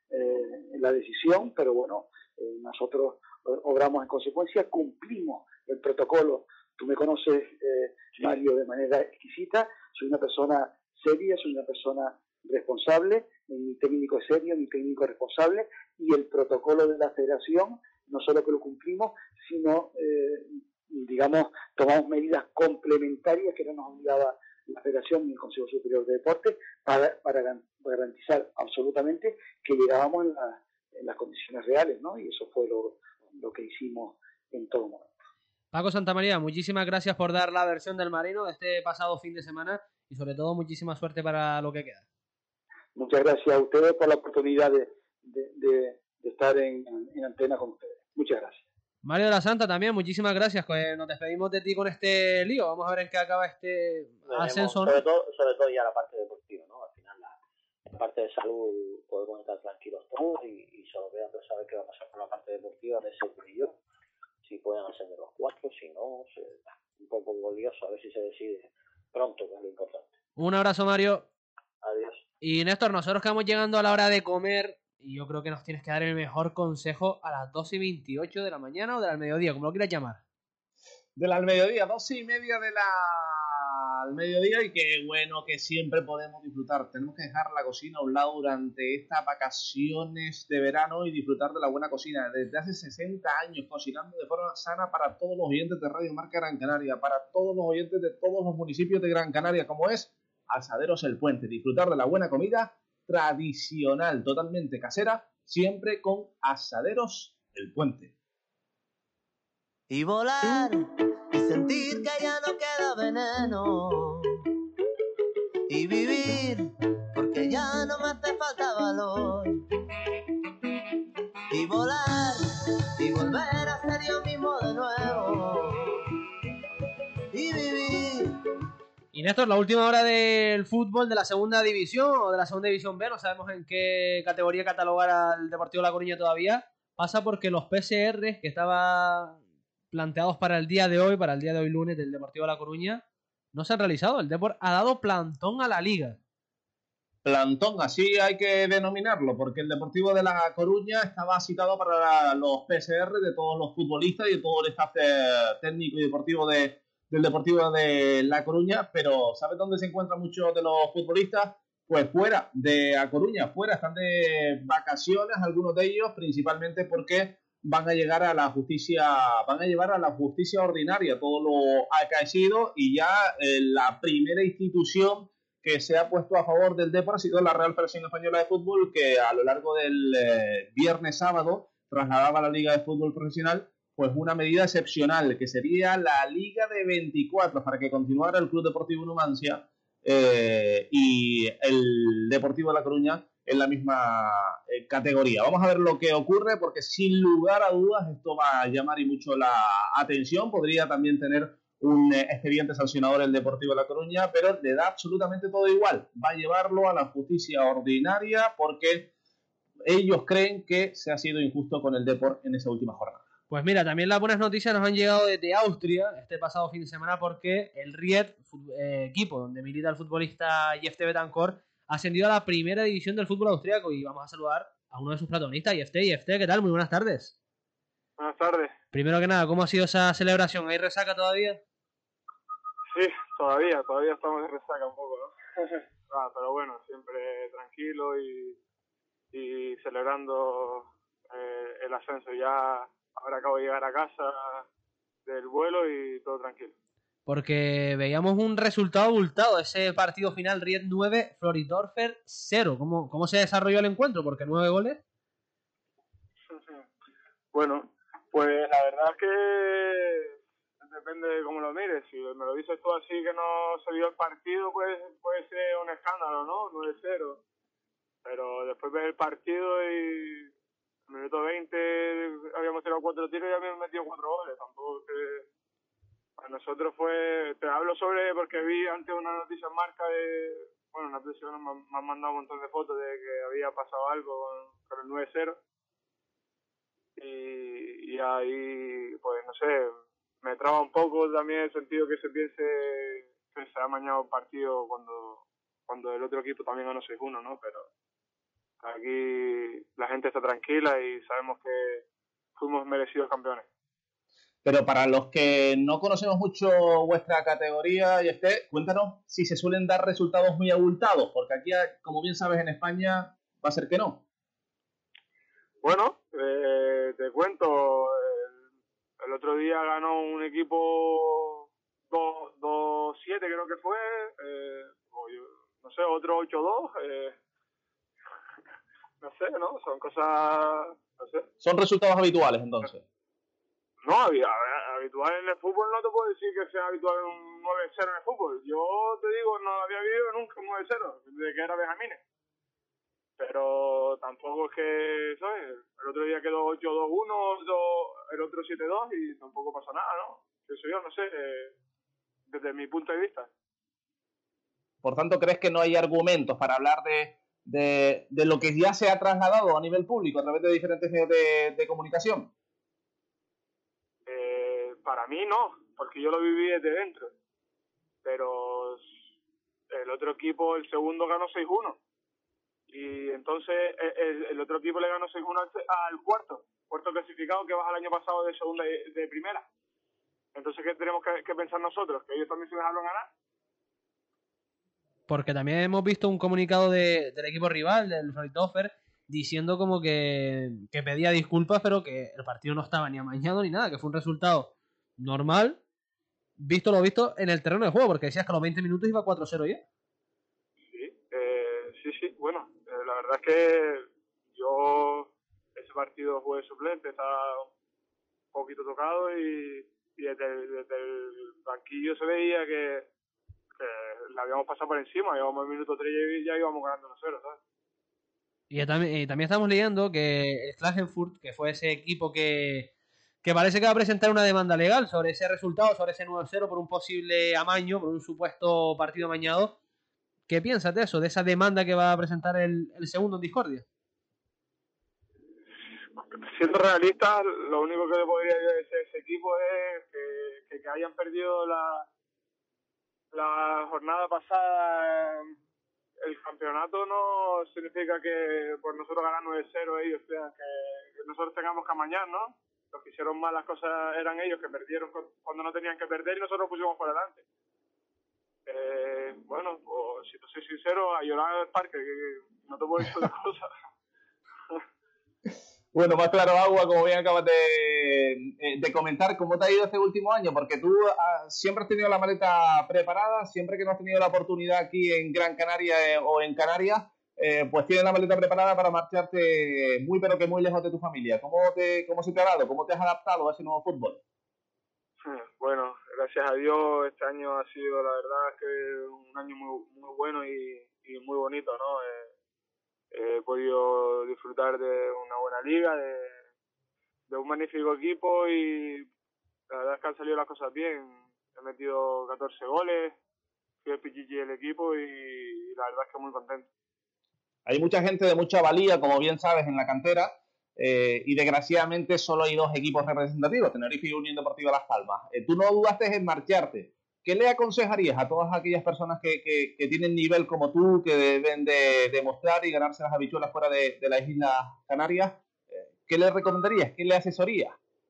eh, la decisión, pero bueno, eh, nosotros obramos en consecuencia, cumplimos el protocolo. Tú me conoces, eh, Mario, de manera exquisita. Soy una persona seria, soy una persona responsable, mi técnico es serio, mi técnico es responsable, y el protocolo de la federación, no solo que lo cumplimos, sino, eh, digamos, tomamos medidas complementarias que no nos obligaba la federación ni el Consejo Superior de Deportes para, para garantizar absolutamente que llegábamos en, la, en las condiciones reales, ¿no? Y eso fue lo, lo que hicimos en todo momento. Paco Santamaría, muchísimas gracias por dar la versión del Marino de este pasado fin de semana y sobre todo muchísima suerte para lo que queda. Muchas gracias a ustedes por la oportunidad de, de, de, de estar en, en antena con ustedes. Muchas gracias. Mario de la Santa también, muchísimas gracias. Pues nos despedimos de ti con este lío. Vamos a ver en qué acaba este ascenso, ¿no? Sobre todo, sobre todo ya la parte deportiva, ¿no? Al final la, la parte de salud podemos estar tranquilos todos y, y solo queda por saber qué va a pasar con la parte deportiva de ese brillo. Si pueden ascender los cuatro, si no, se, un poco bolioso, a ver si se decide pronto, que es lo importante. Un abrazo, Mario. Adiós. Y Néstor, nosotros que vamos llegando a la hora de comer y yo creo que nos tienes que dar el mejor consejo a las doce y veintiocho de la mañana o del mediodía, como lo quieras llamar. Del al mediodía, doce y media de la al mediodía y qué bueno que siempre podemos disfrutar. Tenemos que dejar la cocina a un lado durante estas vacaciones de verano y disfrutar de la buena cocina. Desde hace sesenta años cocinando de forma sana para todos los oyentes de Radio Marca Gran Canaria, para todos los oyentes de todos los municipios de Gran Canaria, como es Asaderos El Puente. Disfrutar de la buena comida tradicional, totalmente casera, siempre con Asaderos El Puente. Y volar y sentir que ya no queda veneno y vivir porque ya no me hace falta valor y volar y volver a ser yo mismo de nuevo y vivir. Y Néstor, la última hora del fútbol de la segunda división o de la segunda división B, no sabemos en qué categoría catalogar al Deportivo La Coruña todavía, pasa porque los P C R que estaban planteados para el día de hoy, para el día de hoy lunes del Deportivo La Coruña, no se han realizado. El Depor ha dado plantón a la liga. Plantón, así hay que denominarlo, porque el Deportivo de La Coruña estaba citado para los P C R de todos los futbolistas y de todo el staff técnico y deportivo de, del Deportivo de La Coruña, pero ¿sabes dónde se encuentran muchos de los futbolistas? Pues fuera de A Coruña, fuera, están de vacaciones algunos de ellos, principalmente porque van a llegar a la justicia, van a llevar a la justicia ordinaria todo lo acaecido y ya eh, la primera institución que se ha puesto a favor del Depor ha sido la Real Federación Española de Fútbol, que a lo largo del eh, viernes sábado trasladaba a la Liga de Fútbol Profesional pues una medida excepcional, que sería la Liga de veinticuatro, para que continuara el Club Deportivo Numancia eh, y el Deportivo de La Coruña en la misma eh, categoría. Vamos a ver lo que ocurre, porque sin lugar a dudas esto va a llamar y mucho la atención. Podría también tener un eh, expediente sancionador el Deportivo de La Coruña, pero le da absolutamente todo igual. Va a llevarlo a la justicia ordinaria porque ellos creen que se ha sido injusto con el Depor en esa última jornada. Pues mira, también las buenas noticias nos han llegado desde Austria este pasado fin de semana, porque el Ried, eh, equipo donde milita el futbolista Jefte Betancourt, ha ascendido a la primera división del fútbol austríaco, y vamos a saludar a uno de sus protagonistas, Jefte. Jefte, ¿qué tal? Muy buenas tardes. Buenas tardes. Primero que nada, ¿cómo ha sido esa celebración? ¿Hay resaca todavía? Sí, todavía, todavía estamos de resaca un poco, ¿no? ah, pero bueno, siempre tranquilo y, y celebrando eh, el ascenso. Ya ahora acabo de llegar a casa del vuelo y todo tranquilo. Porque veíamos un resultado abultado, ese partido final, Ried nueve, Floridorfer cero. ¿Cómo, ¿Cómo se desarrolló el encuentro? Porque nueve goles. Bueno, pues la verdad es que depende de cómo lo mires. Si me lo dices tú así que no se dio el partido, pues puede ser un escándalo, ¿no? nueve cero. Pero después ves el partido y en el minuto veinte habíamos tirado cuatro tiros y habíamos metido cuatro goles. Tampoco que... Para nosotros fue, te hablo sobre, porque vi antes una noticia en Marca de, bueno, una noticia me, me han mandado un montón de fotos de que había pasado algo con, con el nueve cero. Y, y ahí, pues no sé, me traba un poco también el sentido que se piense que se ha amañado el partido cuando, cuando el otro equipo también ganó seis uno, ¿no? Pero aquí la gente está tranquila y sabemos que fuimos merecidos campeones. Pero para los que no conocemos mucho vuestra categoría, y este, cuéntanos si se suelen dar resultados muy abultados, porque aquí, como bien sabes, en España va a ser que no. Bueno, eh, te cuento, el, el otro día ganó un equipo dos siete creo que fue, eh, o yo, no sé, otro ocho dos, eh, no sé, ¿no? Son cosas, no sé. Son resultados habituales, entonces. No, habitual en el fútbol no te puedo decir que sea habitual un nueve cero en el fútbol. Yo te digo, no había vivido nunca un nueve cero, desde que era Benjamines. Pero tampoco es que, ¿sabes? El otro día quedó ocho dos uno, el otro siete dos y tampoco pasa nada, ¿no? Eso yo no sé, eh, desde mi punto de vista. Por tanto, ¿crees que no hay argumentos para hablar de, de, de lo que ya se ha trasladado a nivel público a través de diferentes medios de, de comunicación? Para mí no, porque yo lo viví desde dentro. Pero el otro equipo, el segundo, ganó seis uno. Y entonces el, el otro equipo le ganó seis uno al, al cuarto. Cuarto clasificado que baja el año pasado de segunda y de primera. Entonces, ¿qué tenemos que, que pensar nosotros? ¿Que ellos también se dejaron ganar? Porque también hemos visto un comunicado de, del equipo rival, del Frontoffer, diciendo como que, que pedía disculpas, pero que el partido no estaba ni amañado ni nada, que fue un resultado normal, visto lo visto en el terreno de juego, porque decías que a los veinte minutos iba cuatro cero ya. Sí, eh, sí, sí, bueno, eh, la verdad es que yo ese partido jugué suplente, estaba un poquito tocado y, y desde, el, desde el banquillo se veía que, que la habíamos pasado por encima, íbamos al minuto tres y ya íbamos ganando uno cero, ¿sabes? Y también, y también estamos leyendo que el Klagenfurt, que fue ese equipo que, que parece que va a presentar una demanda legal sobre ese resultado, sobre ese nueve cero por un posible amaño, por un supuesto partido amañado. ¿Qué piensas de eso, de esa demanda que va a presentar el, el segundo en discordia? Siendo realista, lo único que le podría decir a ese equipo es que, que, que hayan perdido la, la jornada pasada el campeonato no significa que por nosotros ganar nueve cero ellos tengan que, que nosotros tengamos que amañar, ¿no? Los que hicieron mal las cosas eran ellos, que perdieron cuando no tenían que perder y nosotros pusimos por delante. Eh, bueno, pues, si te soy sincero, a llorar al parque, que no te puedo decir otra cosa. Bueno, más claro agua, como bien acabas de, de comentar, ¿cómo te ha ido este último año? Porque tú uh, siempre has tenido la maleta preparada, siempre que no has tenido la oportunidad aquí en Gran Canaria eh, o en Canarias, eh, pues tienes la maleta preparada para marcharte muy pero que muy lejos de tu familia. ¿Cómo, te, cómo se te ha dado? ¿Cómo te has adaptado a ese nuevo fútbol? Bueno, gracias a Dios este año ha sido, la verdad, es que un año muy, muy bueno y, y muy bonito, ¿no? Eh, He podido disfrutar de una buena liga, de, de un magnífico equipo y la verdad es que han salido las cosas bien. He metido catorce goles, fui el pichichi del equipo y, y la verdad es que muy contento. Hay mucha gente de mucha valía, como bien sabes, en la cantera eh, y desgraciadamente solo hay dos equipos representativos, Tenerife y Unión Deportiva Las Palmas. Eh, tú no dudaste en marcharte. ¿Qué le aconsejarías a todas aquellas personas que, que, que tienen nivel como tú, que deben de demostrar y ganarse las habichuelas fuera de, de las Islas Canarias? ¿Qué le recomendarías? ¿Qué le asesorías?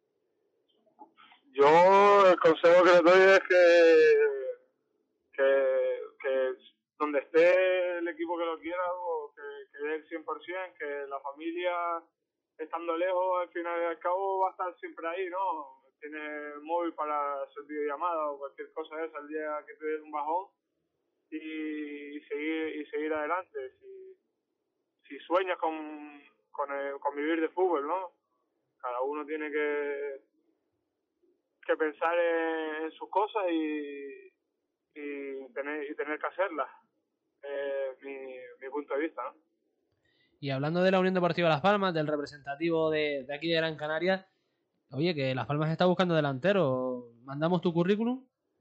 Yo el consejo que le doy es que, que, que donde esté el equipo que lo quiera, o que, que dé el cien por ciento, que la familia, estando lejos, al final y al cabo va a estar siempre ahí, ¿no? Tienes móvil para hacer videollamada o cualquier cosa de esa el día que te dé un bajón y, y seguir y seguir adelante. Si, si sueñas con, con, el, con vivir de fútbol, ¿no? Cada uno tiene que, que pensar en, en sus cosas y, y, tener, y tener que hacerlas. Es mi, mi punto de vista, ¿no? Y hablando de la Unión Deportiva Las Palmas, del representativo de, de aquí de Gran Canaria, oye, que Las Palmas está buscando delantero. ¿Mandamos tu currículum?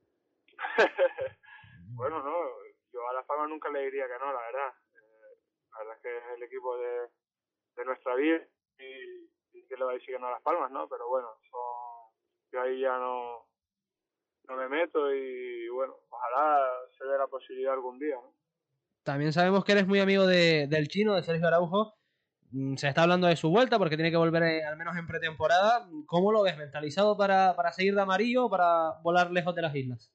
Bueno, no. Yo a Las Palmas nunca le diría que no, la verdad. Eh, la verdad es que es el equipo de, de nuestra vida y, y que le va a decir que no a Las Palmas, ¿no? Pero bueno, son, yo ahí ya no, no me meto y bueno, ojalá se dé la posibilidad algún día, ¿no? También sabemos que eres muy amigo de, del chino, de Sergio Araujo. Se está hablando de su vuelta porque tiene que volver eh, al menos en pretemporada. ¿Cómo lo ves? ¿Mentalizado para, para seguir de amarillo o para volar lejos de las islas?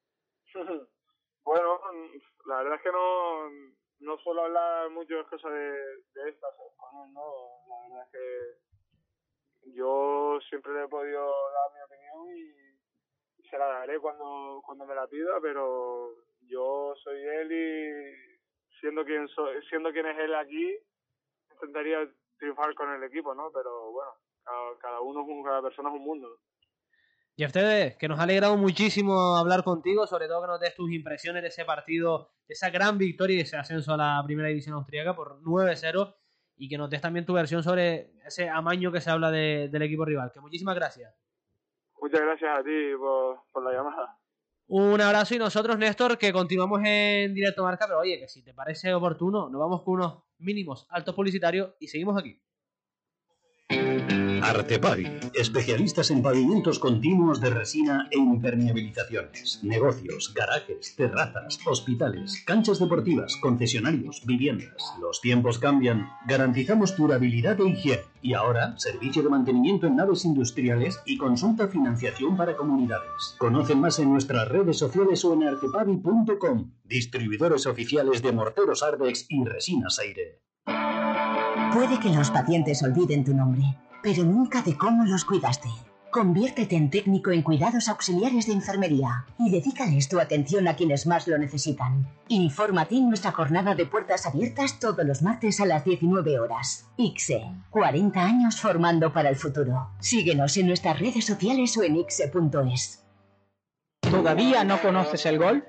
Bueno, la verdad es que no, no suelo hablar mucho de cosas de, de estas con él, ¿no? La verdad es que yo siempre le he podido dar mi opinión y, y se la daré cuando, cuando me la pida, pero yo soy él y siendo quien soy, siendo quien es él aquí, intentaría triunfar con el equipo, ¿no? Pero bueno, cada, cada uno, cada persona es un mundo, ¿no? Y a ustedes, que nos ha alegrado muchísimo hablar contigo, sobre todo que nos des tus impresiones de ese partido, de esa gran victoria y ese ascenso a la primera división austríaca por nueve cero, y que nos des también tu versión sobre ese amaño que se habla de, del equipo rival. Que muchísimas gracias. Muchas gracias a ti por, por la llamada. Un abrazo y nosotros, Néstor, que continuamos en Directo Marca, pero oye, que si te parece oportuno, nos vamos con unos mínimos altos publicitarios y seguimos aquí. Artepari, especialistas en pavimentos continuos de resina e impermeabilizaciones. Negocios, garajes, terrazas, hospitales, canchas deportivas, concesionarios, viviendas. Los tiempos cambian. Garantizamos durabilidad e higiene. Y ahora, servicio de mantenimiento en naves industriales y consulta financiación para comunidades. Conocen más en nuestras redes sociales o en artepari punto com. Distribuidores oficiales de morteros Arbex y resinas Aire. Puede que los pacientes olviden tu nombre, pero nunca de cómo los cuidaste. Conviértete en técnico en cuidados auxiliares de enfermería y dedícales tu atención a quienes más lo necesitan. Infórmate en nuestra jornada de puertas abiertas todos los martes a las diecinueve horas. I C S E, cuarenta años formando para el futuro. Síguenos en nuestras redes sociales o en ixe punto es. ¿Todavía no conoces el golf?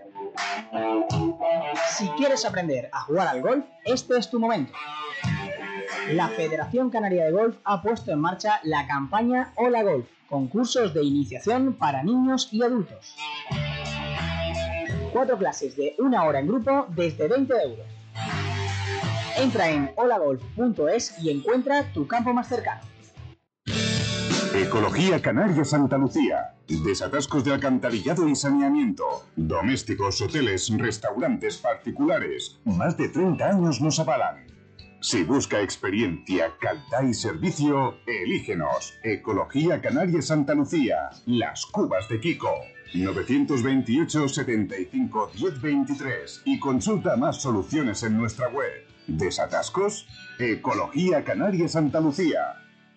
Si quieres aprender a jugar al golf, este es tu momento. La Federación Canaria de Golf ha puesto en marcha la campaña Hola Golf, con cursos de iniciación para niños y adultos. Cuatro clases de una hora en grupo desde veinte euros. Entra en hola golf punto es y encuentra tu campo más cercano. Ecología Canaria Santa Lucía. Desatascos de alcantarillado y saneamiento. Domésticos, hoteles, restaurantes particulares. Más de treinta años nos avalan. Si busca experiencia, calidad y servicio, elígenos. Ecología Canaria Santa Lucía. Las Cubas de Kiko. novecientos veintiocho, setenta y cinco, diez veintitrés. Y consulta más soluciones en nuestra web. ¿Desatascos? Ecología Canaria Santa Lucía.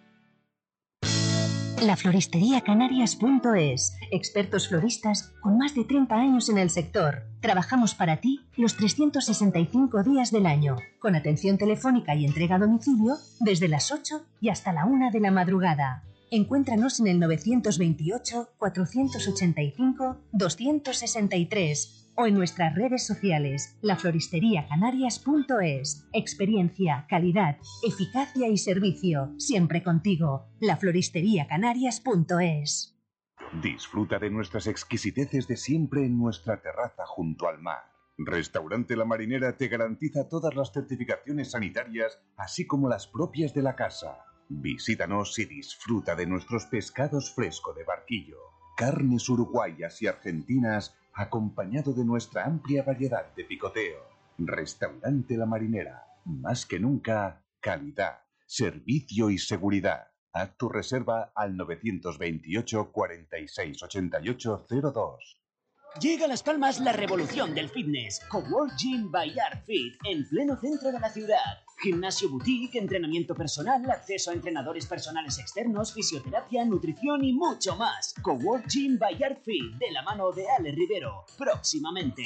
La floristería canarias punto es. Expertos floristas con más de treinta años en el sector. Trabajamos para ti los trescientos sesenta y cinco días del año, con atención telefónica y entrega a domicilio desde las ocho y hasta la una de la madrugada. Encuéntranos en el novecientos veintiocho, cuatrocientos ochenta y cinco, doscientos sesenta y tres o en nuestras redes sociales, la floristería canarias punto es. Experiencia, calidad, eficacia y servicio, siempre contigo. la floristería canarias punto es. Disfruta de nuestras exquisiteces de siempre en nuestra terraza junto al mar. Restaurante La Marinera te garantiza todas las certificaciones sanitarias, así como las propias de la casa. Visítanos y disfruta de nuestros pescados fresco de barquillo, carnes uruguayas y argentinas, acompañado de nuestra amplia variedad de picoteo. Restaurante La Marinera, más que nunca, calidad, servicio y seguridad. Haz tu reserva al novecientos veintiocho, cuarenta y seis, ochenta y ocho cero dos. Llega a Las Palmas la revolución del fitness. Cowork Gym by Art Fit, en pleno centro de la ciudad. Gimnasio boutique, entrenamiento personal, acceso a entrenadores personales externos, fisioterapia, nutrición y mucho más. Cowork Gym by Art Fit, de la mano de Ale Rivero. Próximamente.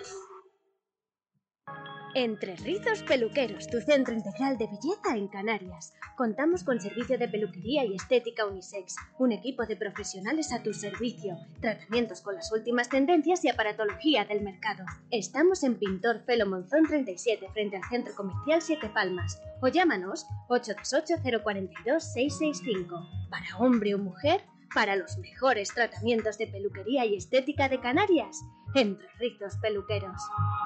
Entre Rizos Peluqueros, tu centro integral de belleza en Canarias. Contamos con servicio de peluquería y estética unisex, un equipo de profesionales a tu servicio, tratamientos con las últimas tendencias y aparatología del mercado. Estamos en Pintor Felo Monzón treinta y siete, frente al Centro Comercial Siete Palmas. O llámanos ocho dos ocho, cero cuatro dos, seis seis cinco. Para hombre o mujer, para los mejores tratamientos de peluquería y estética de Canarias. Entre Rizos Peluqueros.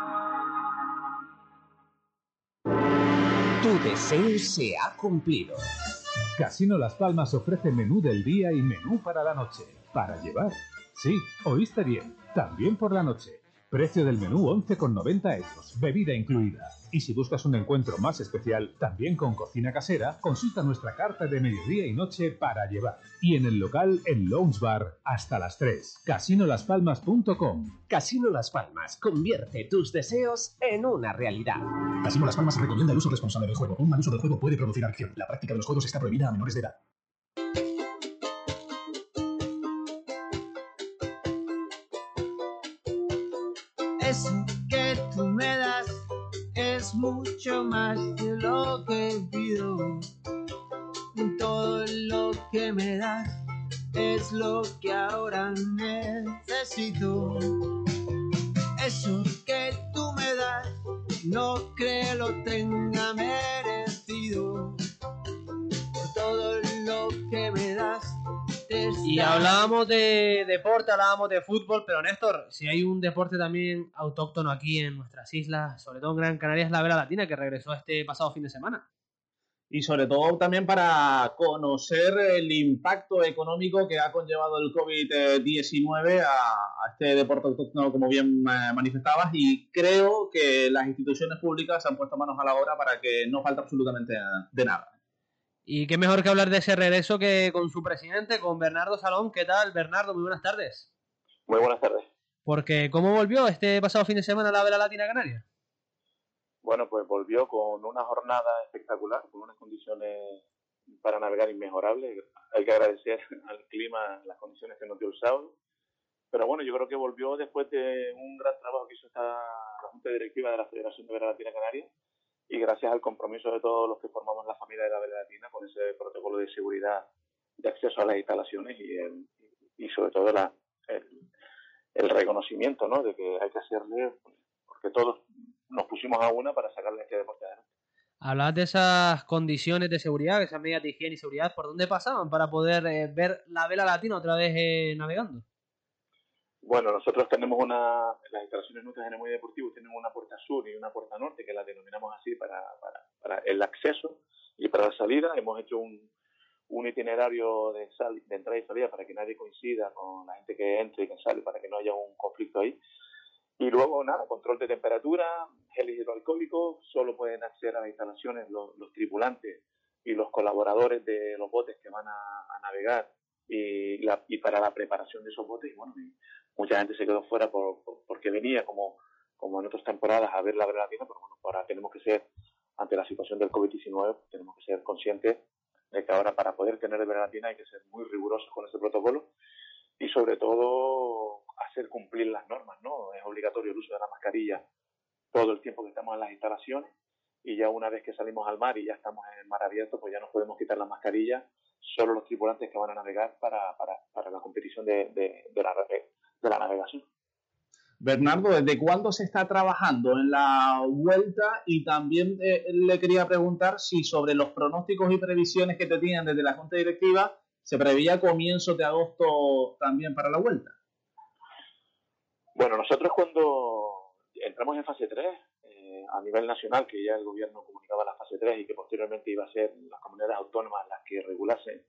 Tu deseo se ha cumplido. Casino Las Palmas ofrece menú del día y menú para la noche. Para llevar. Sí, oíste bien. También por la noche. Precio del menú once con noventa euros. Bebida incluida. Y si buscas un encuentro más especial, también con cocina casera, consulta nuestra carta de mediodía y noche para llevar. Y en el local, en Lounge Bar, hasta las tres. casino las palmas punto com. Casino Las Palmas. Convierte tus deseos en una realidad. Casino Las Palmas recomienda el uso responsable del juego. Un mal uso del juego puede producir adicción. La práctica de los juegos está prohibida a menores de edad. Eso que tú me das es mucho más de lo que pido. Todo lo que me das es lo que ahora necesito. Eso que tú me das no creo lo tenga merecido. Por todo lo que me das. Y hablábamos de deporte, hablábamos de fútbol, pero Néstor, si hay un deporte también autóctono aquí en nuestras islas, sobre todo en Gran Canaria, es la vela latina, que regresó este pasado fin de semana. y sobre todo también para conocer el impacto económico que ha conllevado el COVID diecinueve a, a este deporte autóctono, como bien eh, manifestabas, y creo que las instituciones públicas se han puesto manos a la obra para que no falte absolutamente de nada. Y qué mejor que hablar de ese regreso que con su presidente, con Bernardo Salón. ¿Qué tal, Bernardo? Muy buenas tardes. Muy buenas tardes. Porque, ¿cómo volvió este pasado fin de semana la Vela Latina Canaria? Bueno, pues volvió con una jornada espectacular, con unas condiciones para navegar inmejorables. Hay que agradecer al clima las condiciones que nos dio el sábado. Pero bueno, yo creo que volvió después de un gran trabajo que hizo esta, la Junta Directiva de la Federación de Vela Latina Canaria, y gracias al compromiso de todos los que formamos la familia de la Vela Latina con ese protocolo de seguridad de acceso a las instalaciones y, el, y sobre todo la, el, el reconocimiento, ¿no?, de que hay que hacerle, porque todos nos pusimos a una para sacarle este deporte adelante. Hablad de esas condiciones de seguridad, esas medidas de higiene y seguridad, ¿por dónde pasaban para poder eh, ver la Vela Latina otra vez eh, navegando? Bueno, nosotros tenemos una, las instalaciones nuestras en el Muelle Deportivo tienen una puerta sur y una puerta norte, que la denominamos así para, para, para el acceso, y para la salida hemos hecho un, un itinerario de, sal, de entrada y salida para que nadie coincida con la gente que entra y que sale, para que no haya un conflicto ahí. Y luego, nada, control de temperatura, gel hidroalcohólico, solo pueden acceder a las instalaciones los, los tripulantes y los colaboradores de los botes que van a, a navegar, y, la, y para la preparación de esos botes. Y bueno, y mucha gente se quedó fuera por, por, porque venía, como, como en otras temporadas, a ver la Vela Latina, pero bueno, ahora tenemos que ser, ante la situación del COVID diecinueve, tenemos que ser conscientes de que ahora para poder tener Vela Latina hay que ser muy rigurosos con ese protocolo y sobre todo hacer cumplir las normas, ¿no? Es obligatorio el uso de la mascarilla todo el tiempo que estamos en las instalaciones, y ya una vez que salimos al mar y ya estamos en el mar abierto, pues ya nos podemos quitar la mascarilla, solo los tripulantes que van a navegar para, para, para la competición de, de, de, la, de la navegación. Bernardo, ¿desde cuándo se está trabajando en la vuelta? Y también eh, le quería preguntar si sobre los pronósticos y previsiones que tenían desde la Junta Directiva se preveía comienzos de agosto también para la vuelta. Bueno, nosotros cuando entramos en fase tres, eh, a nivel nacional, que ya el gobierno comunicaba la fase tres y que posteriormente iba a ser las comunidades autónomas las que regulasen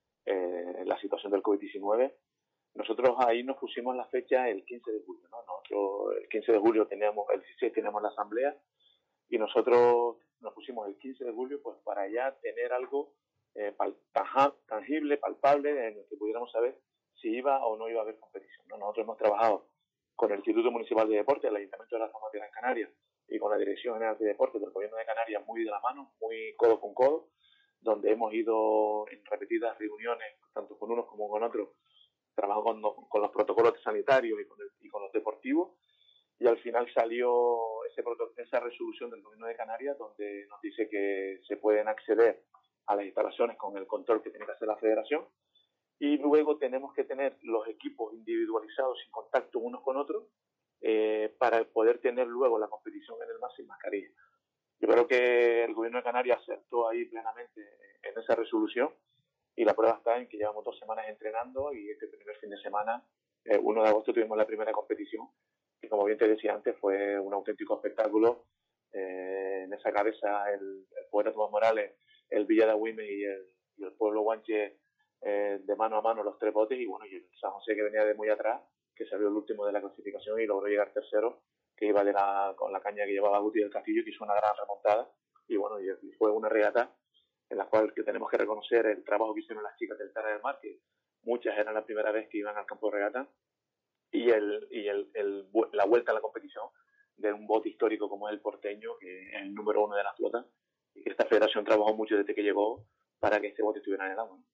eh, la situación del COVID diecinueve, nosotros ahí nos pusimos la fecha el quince de julio, ¿no? Nosotros el quince de julio teníamos, el dieciséis teníamos la asamblea, y nosotros nos pusimos el quince de julio pues para ya tener algo eh, pal, tangible, palpable, en el que pudiéramos saber si iba o no iba a haber competición, ¿no? Nosotros hemos trabajado con el Instituto Municipal de Deportes, el Ayuntamiento de las Palmas de Gran Canaria y con la Dirección General de Deportes del Gobierno de Canarias muy de la mano, muy codo con codo, donde hemos ido en repetidas reuniones, tanto con unos como con otros, trabajando con, con los protocolos sanitarios y con, el, y con los deportivos, y al final salió ese esa resolución del Gobierno de Canarias donde nos dice que se pueden acceder a las instalaciones con el control que tiene que hacer la Federación, y luego tenemos que tener los equipos individualizados sin contacto unos con otros eh, para poder tener luego la competición en el mar sin mascarilla. Yo creo que el Gobierno de Canarias aceptó ahí plenamente en esa resolución, y la prueba está en que llevamos dos semanas entrenando, y este primer fin de semana, eh, uno de agosto, tuvimos la primera competición, que como bien te decía antes, fue un auténtico espectáculo. Eh, en esa cabeza el, el poeta Tomás Morales, el Villa de Agüime y el, y el pueblo guanche eh, de mano a mano los tres botes, y bueno, y el San José, que venía de muy atrás, que salió el último de la clasificación y logró llegar tercero, que iba de la, con la caña que llevaba Guti del Castillo, que hizo una gran remontada, y bueno, y, y fue una regata en la cual que tenemos que reconocer el trabajo que hicieron las chicas del Tara del Mar, que muchas eran la primera vez que iban al campo de regata, y el y el, el la vuelta a la competición de un bote histórico como es el Porteño, que es el número uno de la flota, y que esta federación trabajó mucho desde que llegó para que este bote estuviera en el agua.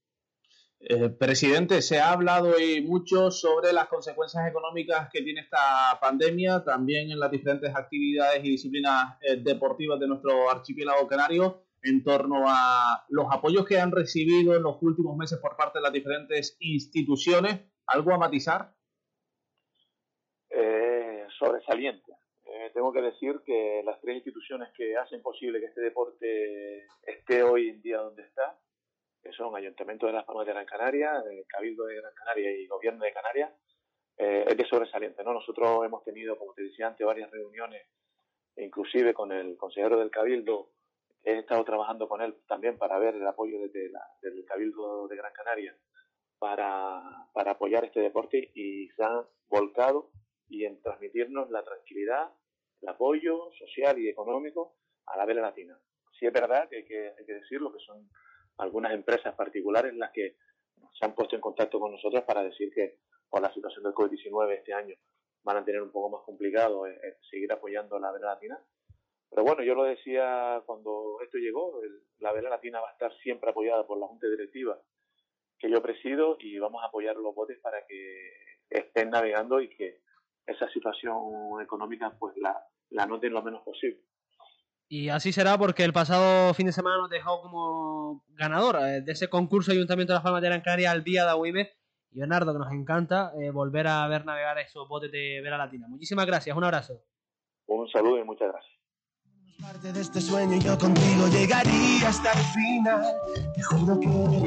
Eh, presidente, se ha hablado hoy mucho sobre las consecuencias económicas que tiene esta pandemia, también en las diferentes actividades y disciplinas eh, deportivas de nuestro archipiélago canario, en torno a los apoyos que han recibido en los últimos meses por parte de las diferentes instituciones. ¿Algo a matizar? Eh, sobresaliente. Eh, tengo que decir que las tres instituciones que hacen posible que este deporte esté hoy en día donde está, que son Ayuntamiento de las Palmas de Gran Canaria, Cabildo de Gran Canaria y Gobierno de Canarias, eh, es de sobresaliente, ¿no? Nosotros hemos tenido, como te decía antes, varias reuniones, inclusive con el consejero del Cabildo, he estado trabajando con él también para ver el apoyo desde la, del Cabildo de Gran Canaria para, para apoyar este deporte, y se han volcado y en transmitirnos la tranquilidad, el apoyo social y económico a la vela latina. Sí es verdad que hay que, hay que decirlo, que son algunas empresas particulares las que se han puesto en contacto con nosotros para decir que por la situación del COVID diecinueve este año van a tener un poco más complicado eh, eh, seguir apoyando la vela latina. Pero bueno, yo lo decía cuando esto llegó, el, la vela latina va a estar siempre apoyada por la Junta Directiva que yo presido, y vamos a apoyar los botes para que estén navegando y que esa situación económica pues la, la noten lo menos posible. Y así será, porque el pasado fin de semana nos dejó como ganador de ese concurso Ayuntamiento de Las Palmas de Gran Canaria al día de Agüime, y Leonardo, que nos encanta eh, volver a ver navegar esos botes de vela latina. Muchísimas gracias, un abrazo. Un saludo y muchas gracias. Parte de este sueño y yo contigo llegaría hasta el final. Te juro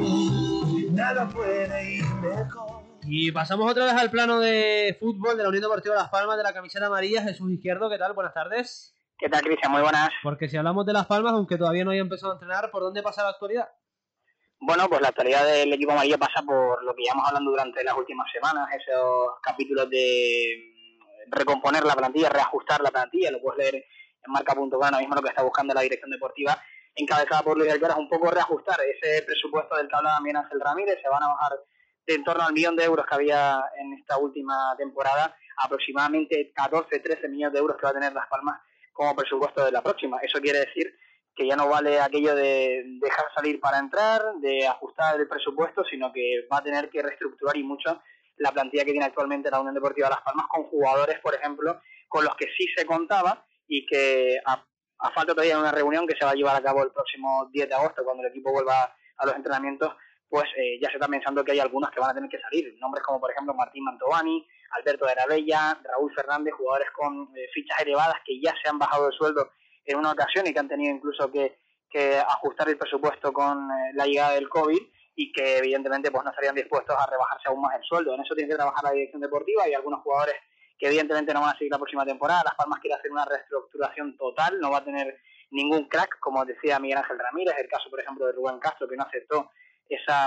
que nada puede ir mejor. Y pasamos otra vez al plano de fútbol de la Unión Deportiva Las Palmas, de la camiseta amarilla. Jesús Izquierdo, ¿qué tal? Buenas tardes. ¿Qué tal, Cristian? Muy buenas. Porque si hablamos de Las Palmas, aunque todavía no haya empezado a entrenar, ¿por dónde pasa la actualidad? Bueno, pues la actualidad del equipo amarillo pasa por lo que llevamos hablando durante las últimas semanas, esos capítulos de recomponer la plantilla, reajustar la plantilla. Lo puedes leer en marca punto com ahora mismo, lo que está buscando la dirección deportiva encabezada por Luis Alcaraz, un poco reajustar ese presupuesto del que hablaba también Ángel Ramírez. Se van a bajar de en torno al millón de euros que había en esta última temporada, aproximadamente catorce, trece millones de euros que va a tener Las Palmas como presupuesto de la próxima. Eso quiere decir que ya no vale aquello de dejar salir para entrar, de ajustar el presupuesto, sino que va a tener que reestructurar y mucho la plantilla que tiene actualmente la Unión Deportiva Las Palmas, con jugadores, por ejemplo, con los que sí se contaba y que a, a falta todavía de una reunión que se va a llevar a cabo el próximo diez de agosto, cuando el equipo vuelva a los entrenamientos, pues eh, ya se está pensando que hay algunos que van a tener que salir. Nombres como, por ejemplo, Martín Mantovani, Alberto de la Bella, Raúl Fernández, jugadores con eh, fichas elevadas que ya se han bajado el sueldo en una ocasión y que han tenido incluso que, que ajustar el presupuesto con eh, la llegada del COVID, y que evidentemente pues no estarían dispuestos a rebajarse aún más el sueldo. En eso tiene que trabajar la dirección deportiva, y algunos jugadores que evidentemente no van a seguir la próxima temporada. Las Palmas quiere hacer una reestructuración total, no va a tener ningún crack, como decía Miguel Ángel Ramírez, el caso por ejemplo de Rubén Castro, que no aceptó esa,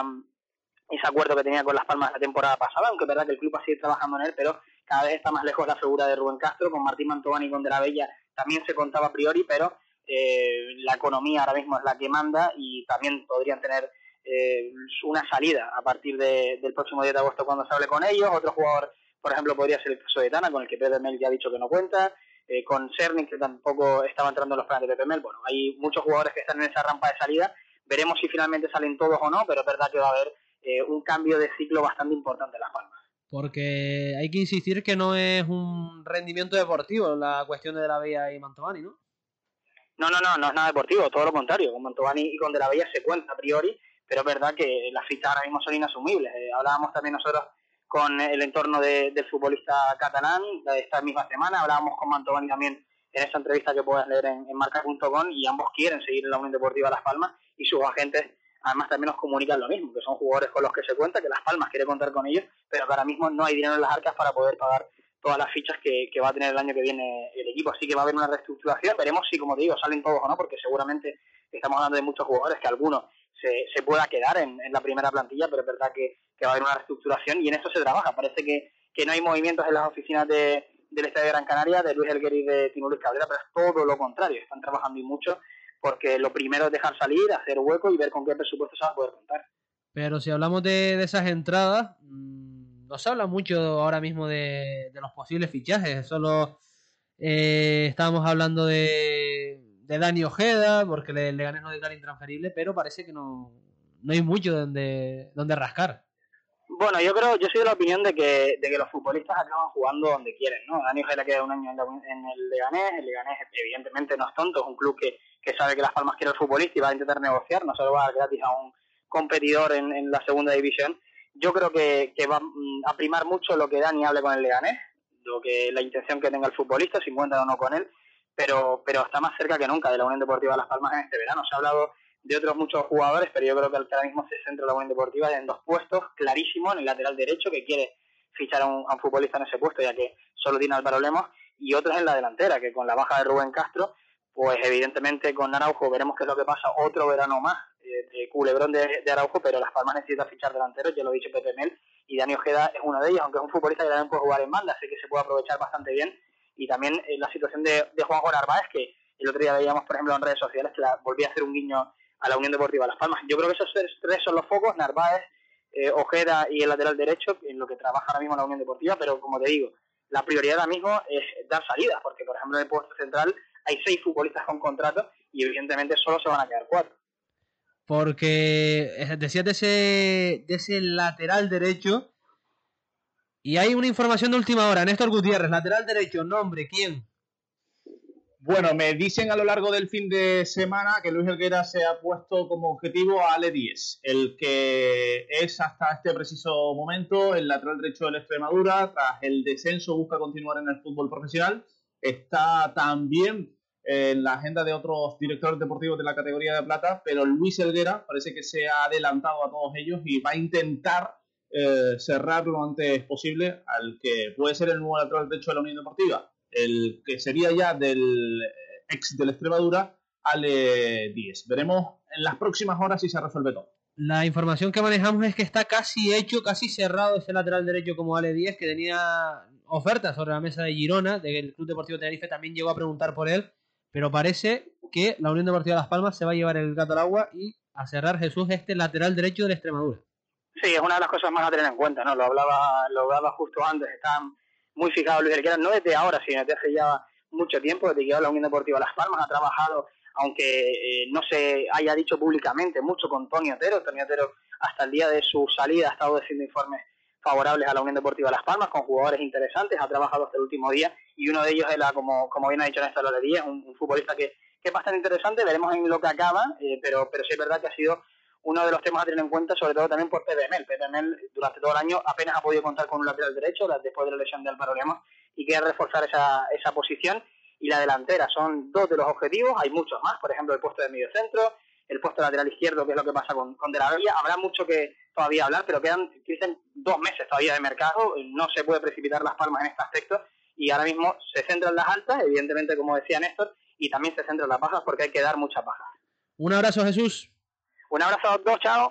ese acuerdo que tenía con Las Palmas la temporada pasada, aunque es verdad que el club va a seguir trabajando en él, pero cada vez está más lejos la figura de Rubén Castro. Con Martín Mantovani y con De la Bella también se contaba a priori, pero eh, la economía ahora mismo es la que manda, y también podrían tener eh, una salida a partir de, del próximo diez de agosto cuando se hable con ellos. Otro jugador, por ejemplo, podría ser el caso de Tana, con el que Pepe Mel ya ha dicho que no cuenta, eh, con Cerny, que tampoco estaba entrando en los planes de Pepe Mel. Bueno, hay muchos jugadores que están en esa rampa de salida. Veremos si finalmente salen todos o no, pero es verdad que va a haber eh, un cambio de ciclo bastante importante en Las Palmas. Porque hay que insistir que no es un rendimiento deportivo la cuestión de De la Bella y Mantovani, ¿no? No, no, no, no es nada deportivo, todo lo contrario. Con Mantovani y con De la Bella se cuenta a priori, pero es verdad que las fichas ahora mismo son inasumibles. Eh, hablábamos también nosotros con el entorno de, del futbolista catalán de esta misma semana, hablábamos con Mantovani también en esa entrevista que puedes leer en, en marca punto com, y ambos quieren seguir en la Unión Deportiva Las Palmas, y sus agentes además también nos comunican lo mismo, que son jugadores con los que se cuenta, que Las Palmas quiere contar con ellos, pero que ahora mismo no hay dinero en las arcas para poder pagar todas las fichas que, que va a tener el año que viene el equipo. Así que va a haber una reestructuración. Veremos si, como te digo, salen todos o no, porque seguramente estamos hablando de muchos jugadores, que algunos se, se pueda quedar en, en la primera plantilla, pero es verdad que, que va a haber una reestructuración, y en eso se trabaja. Parece que, que no hay movimientos en las oficinas de, del Estadio de Gran Canaria, de Luis Elguer y de Tino Luis Cabrera, pero es todo lo contrario. Están trabajando y mucho, porque lo primero es dejar salir, hacer hueco y ver con qué presupuesto se va a poder contar. Pero si hablamos de, de esas entradas, mmm, no se habla mucho ahora mismo de, de los posibles fichajes. Solo eh, estábamos hablando de, de Dani Ojeda, porque le, le gané no declara intransferible, pero parece que no, no hay mucho donde, donde rascar. Bueno, yo creo, yo soy de la opinión de que, de que los futbolistas acaban jugando donde quieren, ¿no? Dani Ojeda queda un año en, la, en el Leganés, el Leganés evidentemente no es tonto, es un club que, que sabe que Las Palmas quiere el futbolista y va a intentar negociar, no se lo va a dar gratis a un competidor en, en la segunda división. Yo creo que, que va a primar mucho lo que Dani hable con el Leganés, lo que la intención que tenga el futbolista, si cuentan o no con él, pero, pero está más cerca que nunca de la Unión Deportiva Las Palmas en este verano. Se ha hablado de otros muchos jugadores, pero yo creo que ahora mismo se centra la Unión Deportiva en dos puestos clarísimos: en el lateral derecho, que quiere fichar a un, a un futbolista en ese puesto, ya que solo tiene Álvaro Lemos, y otros en la delantera, que con la baja de Rubén Castro, pues evidentemente con Araujo veremos qué es lo que pasa, otro verano más eh, de culebrón de, de Araujo, pero Las Palmas necesita fichar delanteros, ya lo ha dicho Pepe Mel, y Dani Ojeda es uno de ellos, aunque es un futbolista que también puede jugar en banda, así que se puede aprovechar bastante bien, y también eh, la situación de, de Juanjo Narváez, que el otro día veíamos, por ejemplo, en redes sociales, que la, volvía a hacer un guiño a la Unión Deportiva Las Palmas. Yo creo que esos tres son los focos, Narváez, eh, Ojeda y el lateral derecho, en lo que trabaja ahora mismo la Unión Deportiva, pero como te digo, la prioridad ahora mismo es dar salidas, porque por ejemplo en el puesto central hay seis futbolistas con contrato y evidentemente solo se van a quedar cuatro. Porque decías de ese, de ese lateral derecho y hay una información de última hora. Néstor Gutiérrez, lateral derecho, nombre, ¿quién? Bueno, me dicen a lo largo del fin de semana que Luis Helguera se ha puesto como objetivo a Ale Díez, el que es hasta este preciso momento el lateral derecho del Extremadura. Tras el descenso busca continuar en el fútbol profesional. Está también en la agenda de otros directores deportivos de la categoría de plata, pero Luis Helguera parece que se ha adelantado a todos ellos y va a intentar eh, cerrar lo antes posible al que puede ser el nuevo lateral derecho de la Unión Deportiva, el que sería ya del ex del Extremadura, Ale Díez. Veremos en las próximas horas si se resuelve todo. La información que manejamos es que está casi hecho, casi cerrado ese lateral derecho como Ale Díez, que tenía ofertas sobre la mesa de Girona, del Club Deportivo Tenerife también llegó a preguntar por él, pero parece que la Unión Deportiva Las Palmas se va a llevar el gato al agua y a cerrar, Jesús, este lateral derecho del Extremadura. Sí, es una de las cosas más a tener en cuenta, ¿no? Lo hablaba, lo hablaba justo antes, está muy fijado Luis Helguera, no desde ahora, sino desde hace ya mucho tiempo, desde que la Unión Deportiva Las Palmas ha trabajado, aunque eh, no se haya dicho públicamente mucho con Toni Otero. Toni Otero hasta el día de su salida ha estado haciendo informes favorables a la Unión Deportiva Las Palmas, con jugadores interesantes, ha trabajado hasta el último día, y uno de ellos es, la, como, como bien ha dicho Néstor Lorería, un, un futbolista que, que es bastante interesante, veremos en lo que acaba, eh, pero, pero sí es verdad que ha sido uno de los temas a tener en cuenta, sobre todo también por Pepe Mel. Pepe Mel durante todo el año apenas ha podido contar con un lateral derecho después de la lesión de Álvaro Lemos y quiere reforzar esa, esa posición. Y la delantera son dos de los objetivos, hay muchos más, por ejemplo el puesto de medio centro, el puesto de lateral izquierdo, que es lo que pasa con, con De la Hoya. Habrá mucho que todavía hablar, pero quedan, quedan dos meses todavía de mercado, no se puede precipitar Las Palmas en este aspecto, y ahora mismo se centra en las altas, evidentemente como decía Néstor, y también se centra en las bajas porque hay que dar muchas bajas. Un abrazo, Jesús. Un abrazo a los dos, chao.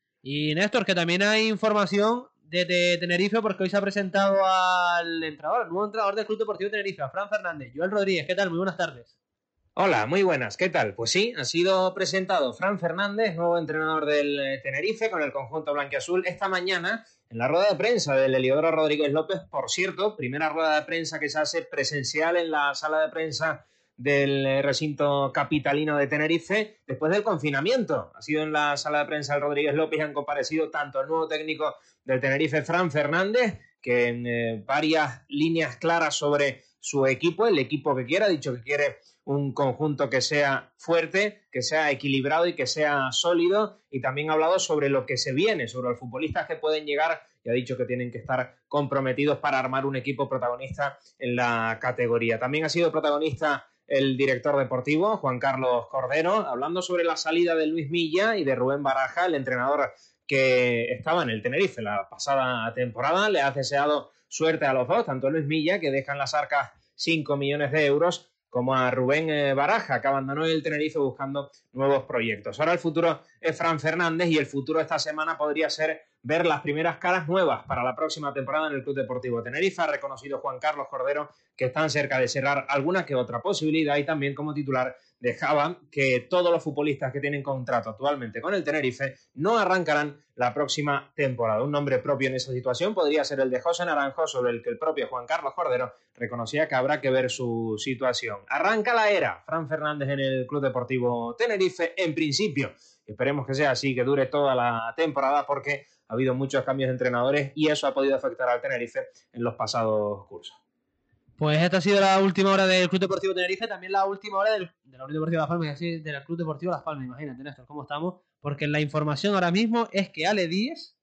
Y Néstor, que también hay información desde Tenerife, porque hoy se ha presentado al entrenador, el nuevo entrenador del Club Deportivo Tenerife, a Fran Fernández. Joel Rodríguez, ¿qué tal? Muy buenas tardes. Hola, muy buenas, ¿qué tal? Pues sí, ha sido presentado Fran Fernández, nuevo entrenador del Tenerife con el conjunto blanquiazul, esta mañana en la rueda de prensa del Heliodoro Rodríguez López. Por cierto, primera rueda de prensa que se hace presencial en la sala de prensa del recinto capitalino de Tenerife después del confinamiento. Ha sido en la sala de prensa del Rodríguez López y han comparecido tanto el nuevo técnico del Tenerife, Fran Fernández, que en eh, varias líneas claras sobre su equipo, el equipo que quiera, ha dicho que quiere un conjunto que sea fuerte, que sea equilibrado y que sea sólido, y también ha hablado sobre lo que se viene, sobre los futbolistas que pueden llegar, y ha dicho que tienen que estar comprometidos para armar un equipo protagonista en la categoría. También ha sido protagonista el director deportivo, Juan Carlos Cordero, hablando sobre la salida de Luis Milla y de Rubén Baraja, el entrenador que estaba en el Tenerife la pasada temporada. Le ha deseado suerte a los dos, tanto a Luis Milla, que deja en las arcas cinco millones de euros, como a Rubén Baraja, que abandonó el Tenerife buscando nuevos proyectos. Ahora el futuro es Fran Fernández, y el futuro esta semana podría ser ver las primeras caras nuevas para la próxima temporada en el Club Deportivo Tenerife. Ha reconocido Juan Carlos Cordero que están cerca de cerrar alguna que otra posibilidad, y también como titular dejaba que todos los futbolistas que tienen contrato actualmente con el Tenerife no arrancarán la próxima temporada. Un nombre propio en esa situación podría ser el de José Naranjo, sobre el que el propio Juan Carlos Cordero reconocía que habrá que ver su situación. Arranca la era Fran Fernández en el Club Deportivo Tenerife, en principio. Esperemos que sea así, que dure toda la temporada, porque ha habido muchos cambios de entrenadores y eso ha podido afectar al Tenerife en los pasados cursos. Pues esta ha sido la última hora del Club Deportivo Tenerife, también la última hora del, de la Unión Deportiva Las Palmas, y así del Club Deportivo Las Palmas. Imagínate, Néstor, cómo estamos, porque la información ahora mismo es que Ale Díez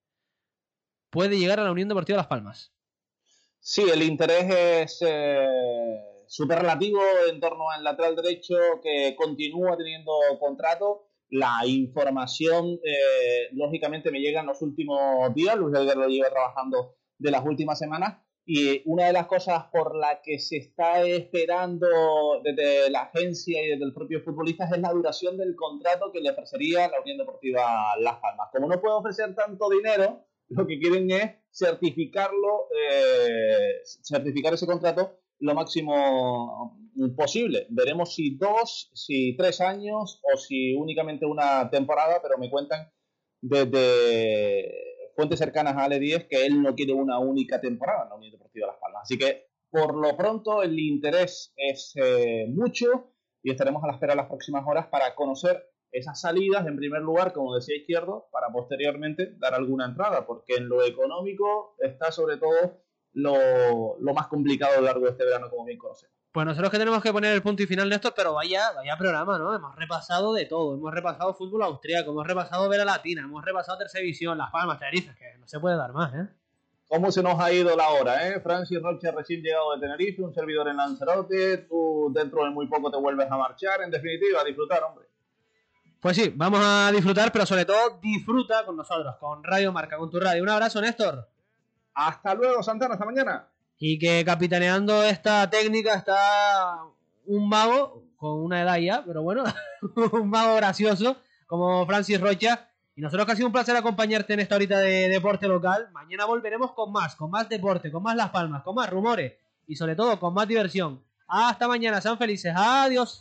puede llegar a la Unión Deportiva Las Palmas. Sí, el interés es eh, súper relativo en torno al lateral derecho, que continúa teniendo contrato. La información, eh, lógicamente, me llega en los últimos días. Luis Helguera lo lleva trabajando de las últimas semanas, Y una de las cosas por la que se está esperando desde la agencia y desde el propio futbolista es la duración del contrato que le ofrecería la Unión Deportiva Las Palmas. Como no puede ofrecer tanto dinero, lo que quieren es certificarlo, eh, certificar ese contrato lo máximo posible. Veremos si dos, si tres años o si únicamente una temporada, pero me cuentan desde fuentes cercanas a Ale Díez que él no quiere una única temporada en la Unión Deportiva Las Palmas. Así que, por lo pronto, el interés es eh, mucho y estaremos a la espera las próximas horas para conocer esas salidas, en primer lugar, como decía Izquierdo, para posteriormente dar alguna entrada, porque en lo económico está sobre todo lo, lo más complicado a lo largo de este verano, como bien conocemos. Pues nosotros que tenemos que poner el punto y final, Néstor, pero vaya, vaya programa, ¿no? Hemos repasado de todo, hemos repasado fútbol austríaco, hemos repasado Vera Latina, hemos repasado Tercera División, Las Palmas, Tenerife, que no se puede dar más, ¿eh? ¿Cómo se nos ha ido la hora, eh? Francis Rocha recién llegado de Tenerife, un servidor en Lanzarote, tú dentro de muy poco te vuelves a marchar, en definitiva, a disfrutar, hombre. Pues sí, vamos a disfrutar, pero sobre todo disfruta con nosotros, con Radio Marca, con tu radio. Un abrazo, Néstor. Hasta luego, Santana, hasta mañana. Y que capitaneando esta técnica está un mago, con una edad ya, pero bueno, un mago gracioso, como Francis Rocha. Y nosotros que ha sido un placer acompañarte en esta horita de deporte local. Mañana volveremos con más, con más deporte, con más Las Palmas, con más rumores y sobre todo con más diversión. Hasta mañana, sean felices. Adiós.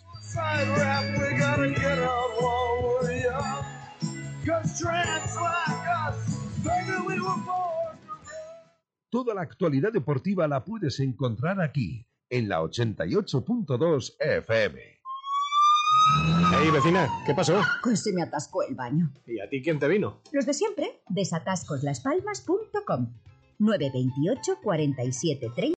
Toda la actualidad deportiva la puedes encontrar aquí, en la ochenta y ocho punto dos F M. Hey, vecina, ¿qué pasó? Pues se me atascó el baño. ¿Y a ti quién te vino? Los de siempre. desatascos las palmas punto com nueve dos ocho, cuarenta y siete, treinta